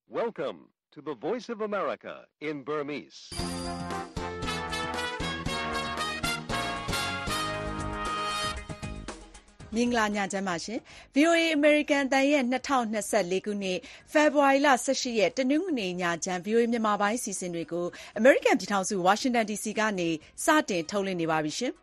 Welcome to the Voice of America in Burmese. ။မင်္ဂလာညချမ်းပါရှင်။ VOA American အသံရဲ့2024ခုနှစ်ဖေဖော်ဝါရီလ18ရက်တနင်္ဂနွေညချမ်း VOA မြန်မာပိုင်းအစီအစဉ်တွေကို American ပြည်ထောင်စု Washington DC ကနေစတင်ထုတ်လွှင့်နေပါပြီရှင်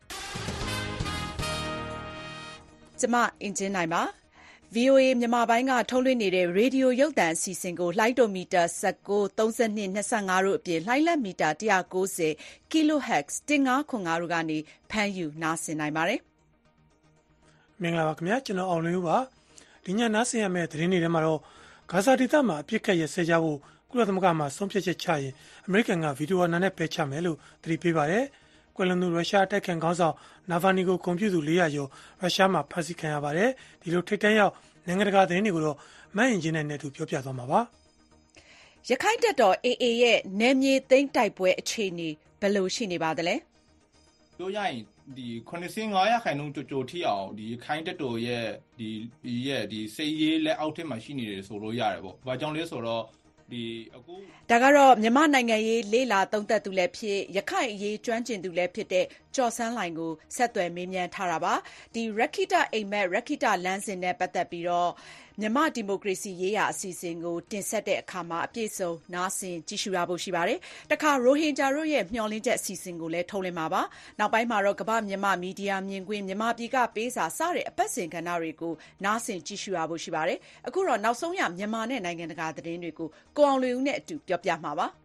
။ကျွန်မအင်ဂျင်နိုင်ပါ။ VOA မြန်မာပိုင်းကထုတ်လွှင့်နေတဲ့ရေဒီယိုရုပ်သံအစီအစဉ်ကိုလှိုင်းဒိုမီတာ19 32 25တို့အပြင်လှိုင်းလက်မီတာ190 kHz 1505တို့ကနေဖမ်းယူနားဆင်နိုင်ပါတယ်မင်္ဂလာပါခင်ဗျာကျွန်တော်အောင်လင်းဦးပါဒီညနားဆင်ရမယ့်သတင်းတွေထဲမှာတော့ဂါဇာဒေသမှာအပြစ်ခတ်ရဆဲကြဖို့ကုလသမဂ္ဂမှဆုံးဖြတ်ချက်ချရင်အမေရိကန်ကဗီဒီယိုအနာနဲ့ပယ်ချမယ်လို့သတိပေးပါတယ်ကွယ်လွန်သူရုရှားအတိုက်ခံခေါင်းဆောင်နာဗာနီကိုဂုဏ်ပြုသူ400ကျော်ရုရှားမှာဖမ်းဆီးခံရပါတယ်ဒီလိုထိတ်တန့်ရောက်နိုင်ငံတကာသတင်းတွေကိုတော့မတ်အင်ဂျင်နဲ့တူပြောပြသွားမှာပါရခိုင်တပ်တော် AA ရဲ့နယ်မြေသိမ်းတိုက်ပွဲအခြေအနေဘယ်လိုရှိနေပါသလဲပြောရရင်ဒီ85%ခိုင်နှုန်းကြိုထိအောင်ဒီခိုင်းတက်တော်ရဲ့ဒီစေးရေးလက်အောက်ထက်မှာရှိနေတယ်ဆိုလို့ရတယ်ပေါ့။ဘာကြောင့်လဲဆိုတော့ဒီအခုဒါကတော့မြန်မာနိုင်ငံရေးလေးလာသုံးသက်သူလည်းဖြစ်ရခိုင်အရေးကျွမ်းကျင်သူလည်းဖြစ်တဲ့ကျော်စန်းလှိုင်ကိုဆက်သွယ်မေးမြန်းထားတာပါ။ဒီရခိတအိမ်မက်ရခိတလမ်းစဉ်နဲ့ပတ်သက်ပြီးတော့မြန်မာဒီမိုကရေစီရေးရာအစီအစဉ်ကိုတင်ဆက်တဲ့အခါမှာအပြည့်စုံနားဆင်ကြည့်ရှုရဖို့ရှိပါတယ်။တခါရိုဟင်ဂျာတို့ရဲ့မျှော်လင့်ချက်အစီအစဉ်ကိုလည်းထုတ်လွှင့်မှာပါ။နောက်ပိုင်းမှာတော့ကမ္ဘာမြန်မာမီဒီယာမြင်ကွင်းမြန်မာပြည်ကပေးစာစတဲ့အပတ်စဉ်ကဏ္ဍတွေကိုနားဆင်ကြည့်ရှုရဖို့ရှိပါတယ်။အခုတော့နောက်ဆုံးရမြန်မာနဲ့နိုင်ငံတကာသတင်းတွေကိုကိုအောင်လွင်ဦးနဲ့အတူပြောပြမှာပါ။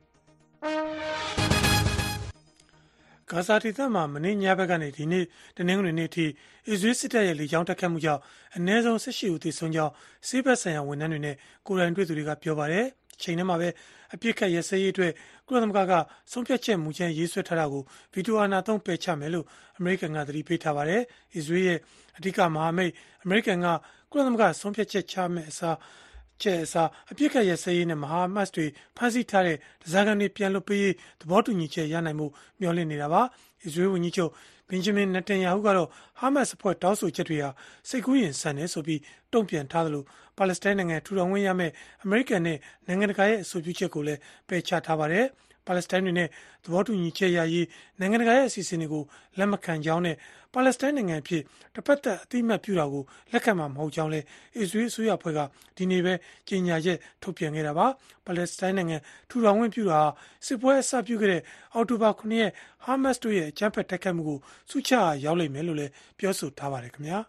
ဂါဇာဒေသမှာမနေ့ညဘက်ကနေဒီနေ့တနင်္ဂနွေနေ့အထိအစ္စရေးစစ်တပ်ရဲ့လေကြောင်းတိုက်ခိုက်မှုကြောင့်အနည်းဆုံး18ဦးသေဆုံးကြောင်းစစ်ဘက်ဆိုင်ရာဝန်ထမ်းတွေနဲ့ကိုယ်တိုင်တွေ့သူတွေကပြောပါတယ်။ချိန်ထဲမှာပဲအပြစ်ခတ်ရစရေးအတွက်ကုလသမဂ္ဂကဆုံးဖြတ်ချက်မူကြမ်းရေးဆွဲထားတာကိုဗီတိုအာဏာသုံးပယ်ချမယ်လို့အမေရိကန်ကသတိပေးထားပါတယ်။အစ္စရေးရဲ့အဓိကမဟာမိတ်အမေရိကန်ကကုလသမဂ္ဂဆုံးဖြတ်ချက်ချမယ်အစားအပြစ်ခတ်ရစရေးနဲ့မဟာမတ်တွေဖမ်းဆီးထားတဲ့ဒဇာကန်တွေပြန်လွှတ်ပေးရေးသဘောတူညီချက်ရနိုင်မှုမျှော်လင့်နေတာပါ။အစ္စရေးဝန်ကြီးချုပ်ဘင်ဂျမင်နတန်ယာဟုကတော့ဟာမတ်စ်အဖွဲ့တောင်းဆိုချက်တွေဟာစိတ်ကူးရင်ဆန်တယ်ဆိုပြီးတုံ့ပြန်ထားသလိုပါလက်စတိုင်းနိုင်ငံထူထောင်ခွင့်ရမယ့်အမေရိကန်နဲ့နိုင်ငံတကာရဲ့အဆိုပြုချက်ကိုလည်းပယ်ချထားပါတယ်။ပါလက်စတိုင်းတွေနဲ့သဘောတူညီချက်ရရေးနိုင်ငံတကာရဲ့အစီအစဉ်တွေကိုလက်မခံကြောင်းနဲ့ပါလက်စတိုင်းနိုင်ငံအဖြစ်တစ်ဖက်သက်အတိအမှတ်ပြုတာကိုလက်ခံမှာမဟုတ်ကြောင်းလည်းအစ္စရေးအစိုးရအဖွဲ့ကဒီနေ့ပဲကြေညာချက်ထုတ်ပြန်ခဲ့တာပါ။ပါလက်စတိုင်းနိုင်ငံထူထောင်ခွင့်ပြုတာစစ်ပွဲအစပြုခဲ့တဲ့အောက်တိုဘာ9ရက်ဟာမတ်စ်တို့ရဲ့အကြမ်းဖက်တိုက်ခိုက်မှုကိုစုချရောက်လိမ့်မယ်လို့လည်းပြောဆိုထားပါတယ်ခင်ဗျာ။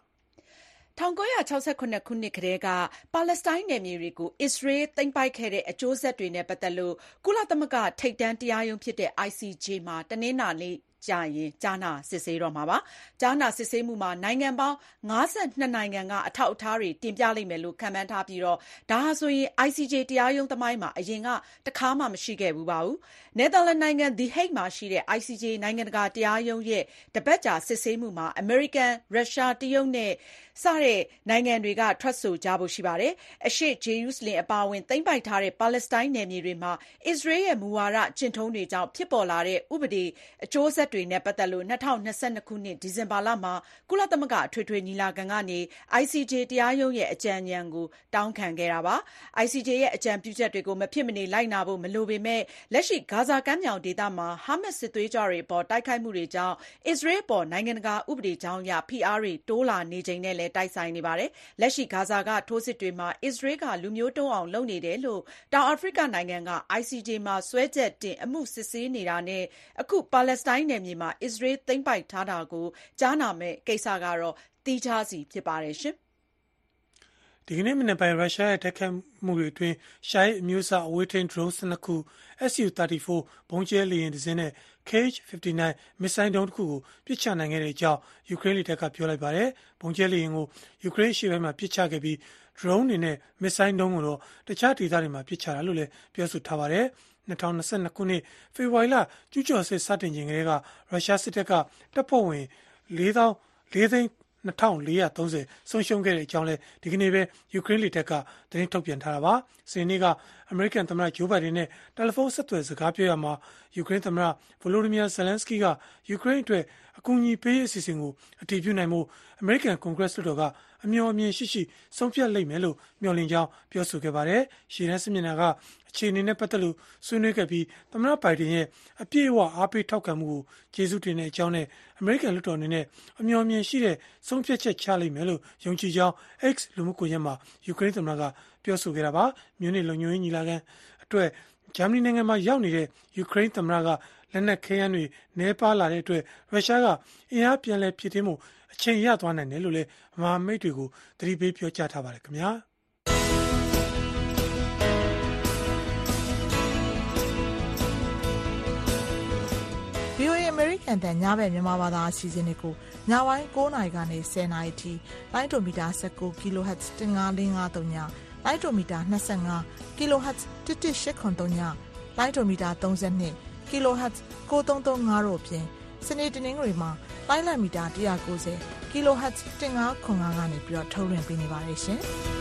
1968ခုနှစ်ကတည်းကပါလက်စတိုင်းနယ်မြေတွေကိုအစ္စရေးသိမ်းပိုက်ခဲ့တဲ့အကျိုးဆက်တွေနဲ့ပတ်သက်လို့ကုလသမဂ္ဂထိပ်တန်းတရားရုံးဖြစ်တဲ့ ICJ မှာတနင်္လာနေ့ကြာရင်ကြားနာစစ်ဆေးတော့မှာပါ။ကြားနာစစ်ဆေးမှုမှာနိုင်ငံပေါင်း52နိုင်ငံကအထောက်အထားတွေတင်ပြလိမ့်မယ်လို့ခန့်မှန်းထားပြီးတော့ဒါဟာဆိုရင် ICJ တရားရုံးသမိုင်းမှာအရင်ကတခါမှမရှိခဲ့ဘူးပါဘူး။နယ်သာလန်နိုင်ငံ The Hague မှာရှိတဲ့ ICJ နိုင်ငံတကာတရားရုံးရဲ့တပတ်ကြာစစ်ဆေးမှုမှာအမေရိကန်၊ရုရှား၊တရုတ်နဲ့စတဲ့နိုင်ငံတွေကထွက်ဆိုကြဖို့ရှိပါတယ်။အရှေ့ဂျေရုဆလင်အပါအဝင်သိမ်းပိုက်ထားတဲ့ပါလက်စတိုင်းနယ်မြေတွေမှာအစ္စရေးရဲ့မူဝါဒကျင့်ထုံးတွေကြောင့်ဖြစ်ပေါ်လာတဲ့ဥပဒေအကျိုးဆက်တွေနဲ့ပတ်သက်လို့2022ခုနှစ်ဒီဇင်ဘာလမှာကုလသမဂ္ဂအထွေထွေညီလာခံကနေ ICJ တရားရုံးရဲ့အကြံဉာဏ်ကိုတောင်းခံခဲ့တာပါ။ ICJ ရဲ့အကြံပြုချက်တွေကိုမဖြစ်မနေလိုက်နာဖို့မလိုပေမဲ့လက်ရှိဂါဇာကမ်းမြောင်ဒေသမှာဟာမတ်စ်စစ်သွေးကြွတွေအပေါ်တိုက်ခိုက်မှုတွေကြောင့်အစ္စရေးအပေါ်နိုင်ငံတကာဥပဒေကြောင်းအရဖိအားတွေတိုးလာနေချိန်နဲ့လည်းတိုက်ဆိုင်နေပါတယ်။လက်ရှိဂါဇာကထိုးစစ်တွေမှာအစ္စရေးကလူမျိုးတုံးအောင်လုပ်နေတယ်လို့တောင်အာဖရိကနိုင်ငံက ICJ မှာစွဲချက်တင်အမှုစစ်ဆေးနေတာနဲ့အခုပါလက်စတိုင်းနယ်မြေမှာအစ္စရေးသိမ်းပိုက်ထားတာကိုကြားနာမဲ့ကိစ္စကတော့သီးခြားစီဖြစ်ပါတယ်ရှင်။ဒီကနေ့မနေ့ပိုင်းရုရှားရဲ့တိုက်ခိုက်မှုတွေအတွင်းရှားအမျိုးအစားအဝေးထိန်း drone 12ခု Su-34 ဘုံကျဲလေယာဉ်တစ်စင်းနဲ့ Kh-59 မစ်ဆိုင်းဒုံးတစ်ခုကိုပစ်ချနိုင်ခဲ့တဲ့အကြောင်းယူကရိန်းလေတပ်ကပြောလိုက်ပါတယ်။ဘုံကျဲလေယာဉ်ကိုယူကရိန်းအရှေ့ပိုင်းမှာပစ်ချခဲ့ပြီး drone တွေနဲ့မစ်ဆိုင်းဒုံးကိုတော့တခြားဒေသတွေမှာပစ်ချတာလို့လည်းပြောဆိုထားပါတယ်။2022ခုနှစ်ဖေဖော်ဝါရီလကျူးကျော်စစ်စတင်ချိန်ကတည်းကရုရှားစစ်တပ်ကတပ်ဖွဲ့ဝင်4,430ဆုံးရှုံးခဲ့တဲ့အကြောင်းလည်းဒီကနေ့ပဲယူကရိန်းလေတပ်ကသတင်းထုတ်ပြန်ထားတာပါ။စနေနေ့ကအမေရိကန်သမ္မတဂျိုးဘိုင်ဒန်နဲ့တယ်လီဖုန်းဆက်သွယ်စကားပြောရမှာယူကရိန်းသမ္မတဗိုလိုဒီမီယာဇယ်လန်စကီးကယူကရိန်းအတွက်အကူအညီပေးရေးအစီအစဉ်ကိုအတည်ပြုနိုင်မှုအမေရိကန်ကွန်ဂရက်လွှတ်တော်ကအမျှော်အမြင်ရှိဆုံးဖြတ်လိမ့်မယ်လို့မျှော်လင့်ကြောင်းပြောဆိုခဲ့ပါတယ်။ရှေ့တန်းစစ်မျက်နှာကအခြေအနေနဲ့ပတ်သက်လို့ဆွေးနွေးခဲ့ပြီးသမ္မတဘိုင်ဒန်ရဲ့အပြည့်အဝအားပေးထောက်ခံမှုကိုကျေးဇူးတင်တဲ့အကြောင်းနဲ့အမေရိကန်လွှတ်တော်အနေနဲ့အမျှော်အမြင်ရှိတဲ့ဆုံးဖြတ်ချက်ချလိမ့်မယ်လို့ယုံကြည်ကြောင်း X လူမှုကွန်ရက်မှာယူကရိန်းသမ္မတကပြောဆိုခဲ့တာပါ။မြူနစ်လုံခြုံရေးညီလာခံအတွက်ဂျာမနီနိုင်ငံမှာရောက်နေတဲ့ယူကရိန်းသမ္မတကလက်နက်ခဲယမ်းတွေနှဲပါလာတဲ့အတွက်ရုရှားကအင်အားပြန်လည်ဖြစ်ထင်းမှုအချိန်ရသွားနိုင်တယ်လို့လည်းမဟာမိတ်တွေကိုသတိပေးပြောကြားထားပါတယ်ခင်ဗျာ VOA American တန်ညဘက်မြန်မာဘာသာအစီအစဉ်တွေကိုညပိုင်း9:00 နာရီကနေ10:00 နာရီထိလိုင်းဒိုမီတာ19 kHz 15553ညလိုင်းဒိုမီတာ25 kHz 11883ညလိုင်းဒိုမီတာ32 kHz 9335တို့ဖြင့်စနေတနင်္ဂနွေမှာလိုင်းလံမီတာ190 kHz 1505ကနေပြီးတော့ထုတ်လွှင့်ပေးနေပါတယ်ရှင်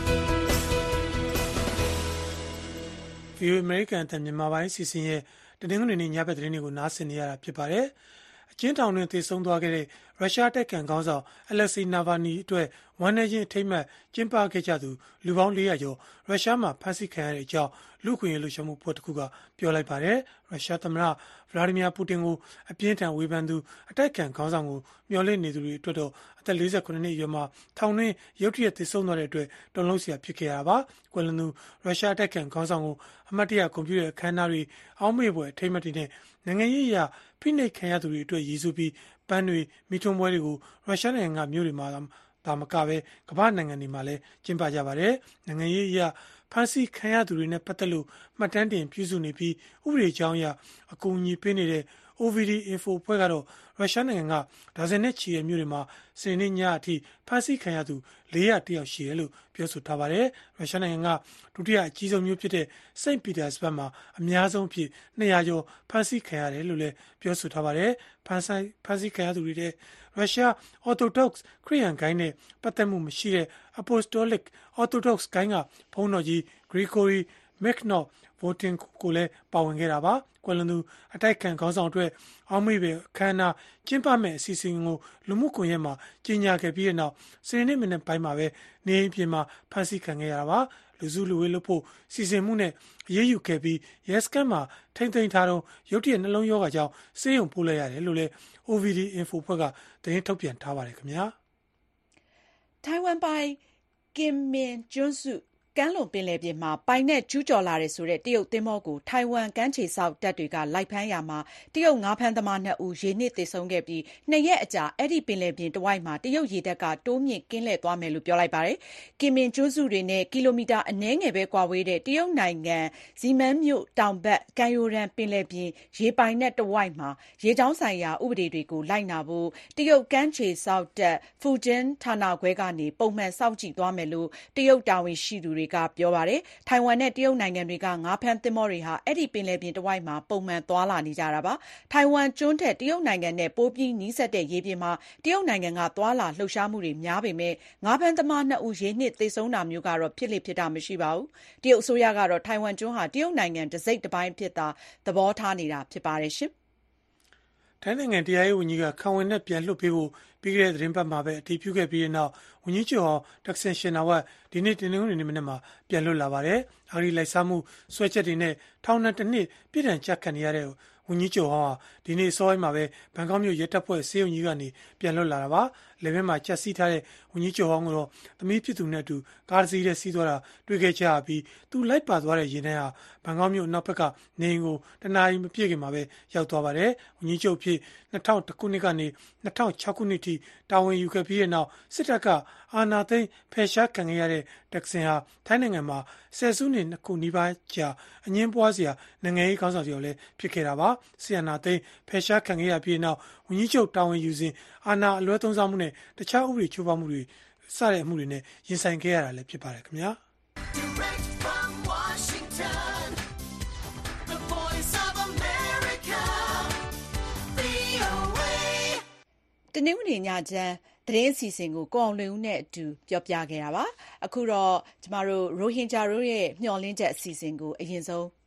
။ VOA American တန်မြန်မာပိုင်းစီစဉ်ရဲ့တနင်္ဂနွေနေ့ညဘက်သတင်းတွေကိုနားဆင်နေရတာဖြစ်ပါတယ်။အကျဉ်းထောင်တွင်သေဆုံးသွားခဲ့တဲ့ရုရှားတိုက်ခံခေါင်းဆောင်အလက်ဆီနာဗာနီအတွက်ဝမ်းနည်းခြင်းအထိမ်းအမှတ်ကျင်းပခဲ့ကြသူလူပေါင်း400ကျော်ရုရှားမှာဖမ်းဆီးခံရတဲ့အကြောင်းလူ့အခွင့်အရေးလှုပ်ရှားမှုဖွဲ့တစ်ခုကပြောလိုက်ပါတယ်။ရုရှားသမ္မတဗလာဒီမီယာပူတင်ကိုအပြင်းထန်ဝေဖန်သူအတိုက်ခံခေါင်းဆောင်ကိုမျှော်လင့်နေသူတွေအတွက်တော့အသက်48နှစ်အရွယ်မှာထောင်တွင်းရုတ်တရက်သေဆုံးသွားတဲ့အတွက်တုန်လှုပ်စရာဖြစ်ခဲ့ရတာပါ။ကွယ်လွန်သူရုရှားတိုက်ခံခေါင်းဆောင်ကိုအမတ်တရကွန်ပျူတာအခမ်းအနားတွေအောက်မေ့ပွဲအထိမ်းအမှတ်တွေနဲ့နိုင်ငံရေးအရာဖိနှိပ်ခံရသူတွေအတွက်ရည်စူးပြီးပန်းတွေမိထွန်းပွဲတွေကိုရုရှားနိုင်ငံကမြို့တွေမှာဒါမကပဲကမ္ဘာနိုင်ငံတွေမှာလည်းကျင်းပကြပါတယ်။နိုင်ငံရေးအရာဖန်ဆီးခံရသူတွေနဲ့ပတ်သက်လို့မှတ်တမ်းတင်ပြုစုနေပြီးဥပဒေကြောင်းအရအကူအညီပေးနေတဲ့ OVD Info အဖွဲ့ကတော့ရုရှားနိုင်ငံကဒါဇင်နဲ့ချီတဲ့မြို့တွေမှာစနေနေ့ညအထိဖမ်းဆီးခံရသူ400ယောက်ရှိတယ်လို့ပြောဆိုထားပါတယ်။ရုရှားနိုင်ငံကဒုတိယအကြီးဆုံးမြို့ဖြစ်တဲ့စိန့်ပီတာစဘတ်မှာအများဆုံးဖြစ်200ကျော်ဖမ်းဆီးခံရတယ်လို့လည်းပြောဆိုထားပါတယ်။ဖမ်းဆီးခံရသူတွေတဲ့ရုရှား Orthodox ခရစ်ယာန်ဂိုင်းနဲ့ပတ်သက်မှုမရှိတဲ့ Apostolic Orthodox ဂိုင်းကဘုန်းတော်ကြီး Grigory Mikhailov Votin ကိုလည်းပါဝင်ခဲ့တာပါ။ကွယ်လွန်သူအတိုက်ခံခေါင်းဆောင်အတွက်အောက်မေ့ပဲအခမ်းအနားကျင်းပမဲ့အစီအစဉ်ကိုလူမှုကွန်ရက်မှာကြီးညာခဲ့ပြီးတဲ့နောက်စနေနေ့မနေ့ပိုင်းမှာပဲနေအိမ်ပြင်မှာဖမ်းဆီးခံခဲ့ရတာပါ။လူစုလူဝေးလုပ်ဖို့စီစဉ်မှုနဲ့အရေးယူခဲ့ပြီးရဲစခန်းမှာထိမ့်သိမ်းထားတော့ရုတ်တရက်နှလုံးရောဂါကြောင့်ဆေးရုံပို့လိုက်ရတယ်လို့လည်း OVD Info ဖွဲ့ကသတင်းထုတ်ပြန်ထားပါတယ်ခင်ဗျာ။ထိုင်ဝမ်ပိုင်ကင်မင်ကျွန်းစုကမ်းလွန်ပင်လယ်ပြင်မှာပိုင်နက်ကျူးကျော်လာတယ်ဆိုတဲ့တရုတ်သင်္ဘောကိုထိုင်ဝမ်ကမ်းခြေစောင့်တပ်တွေကလိုက်ဖမ်းရာမှာတရုတ်ငါးဖမ်းသမား2ဦးရေနစ်သေဆုံးခဲ့ပြီး2ရက်အကြာအဲ့ဒီပင်လယ်ပြင်တဝိုက်မှာတရုတ်ရေတပ်ကတိုးမြင့်ကင်းလှည့်သွားမယ်လို့ပြောလိုက်ပါတယ်။ကင်မင်ကျွန်းစုတွေနဲ့ကီလိုမီတာအနည်းငယ်ပဲကွာဝေးတဲ့တရုတ်နိုင်ငံဇီမန်းမြို့တောင်ဘက်ကမ်းရိုးတန်းပင်လယ်ပြင်ရေပိုင်နက်တဝိုက်မှာရေကြောင်းဆိုင်ရာဥပဒေတွေကိုလိုက်နာဖို့တရုတ်ကမ်းခြေစောင့်တပ်ဖူကျင်းဌာနခွဲကနေပုံမှန်စောင့်ကြည့်သွားမယ်လို့တရုတ်တာဝန်ရှိသူတွေကပြောပါတယ်။ထိုင်ဝမ်နဲ့တရုတ်နိုင်ငံတွေကငါးဖမ်းသင်္ဘောတွေဟာအဲ့ဒီပင်လယ်ပြင်တဝိုက်မှာပုံမှန်သွားလာနေကြတာပါ။ထိုင်ဝမ်ကျွန်းထက်တရုတ်နိုင်ငံနဲ့ပိုပြီးနီးစပ်တဲ့ရေပြင်မှာတရုတ်နိုင်ငံကသွားလာလှုပ်ရှားမှုတွေများပေမဲ့ငါးဖမ်းသမား2ဦးရေနစ်သေဆုံးတာမျိုးကတော့ဖြစ်လေဖြစ်တာမရှိပါဘူး။တရုတ်အစိုးရကတော့ထိုင်ဝမ်ကျွန်းဟာတရုတ်နိုင်ငံတစ်စိတ်တစ်ပိုင်းဖြစ်တာသဘောထားနေတာဖြစ်ပါတယ်ရှင်။ထိုင်းနိုင်ငံတရားရေးဝန်ကြီးကခံဝန်နဲ့ပြန်လွှတ်ပေးဖို့ပြီးခဲ့တဲ့သတင်းပတ်မှာပဲအတည်ပြုခဲ့ပြီးတဲ့နောက်ဝန်ကြီးချုပ်ဟောင်းတက်ဆင်ရှင်နာဝတ်ဒီနေ့တင်နေနေမနေ့မှာပြန်လွတ်လာပါတယ်။အာရီလိုက်စားမှုဆွဲချက်တွေနဲ့ထောင်ဒဏ်1နှစ်ပြည်ဒဏ်ကျခံနေရတဲ့ဝန်ကြီးချုပ်ဟောင်းဟာဒီနေ့စောပိုင်းမှာပဲဘန်ကောက်မြို့ရဲတပ်ဖွဲ့စေယုံကြီးကနေပြန်လွတ်လာတာပါ။လေဘင်းမှာချက်စီးထားတဲ့ဝန်ကြီးချုပ်ဟောင်းကတော့သမီးဖြစ်သူနဲ့အတူကားတစ်စီးနဲ့စီးသွားတာတွေ့ခဲ့ကြပြီးသူလိုက်ပါသွားတဲ့ရင်ထဲဟာဘန်ကောက်မြို့နောက်ဘက်ကနေအိမ်ကိုတနာရီမပြည့်ခင်မှာပဲရောက်သွားပါတယ်။ဝန်ကြီးချုပ်ဖြစ်2001ခုနှစ်ကနေ2006ခုနှစ်ထိတာဝန်ယူခဲ့ပြီးတဲ့နောက်စစ်တပ်ကအာဏာသိမ်းဖယ်ရှားခံခဲ့ရတဲ့တက်ဆင်ဟာထိုင်းနိုင်ငံမှာဆယ်စုနှစ်2ခုနီးပါးကြာအငင်းပွားစရာနိုင်ငံရေးခေါင်းဆောင်တယောက်လည်းဖြစ်ခဲ့တာပါ။ဆီယနာသိမ်းဖယ်ရှားခံခဲ့ရပြီးတဲ့နောက်ဝန်ကြီးချုပ်တာဝန်ယူစဉ်အာဏာအလွဲသုံးစားမှုနဲ့တခြားဥပဒေချိုးဖောက်မှုတွေစတဲ့အမှုတွေနဲ့ရင်ဆိုင်ခဲ့ရတာလည်းဖြစ်ပါတယ်ခင်ဗျာတနင်္ဂနွေညချမ်းသတင်းအစီအစဉ်ကိုကိုအောင်လွင်ဦးနဲ့အတူပြောပြခဲ့တာပါအခုတော့ကျမတို့ရိုဟင်ဂျာတို့ရဲ့မျှော်လင့်ချက်အစီအစဉ်ကိုအရင်ဆုံး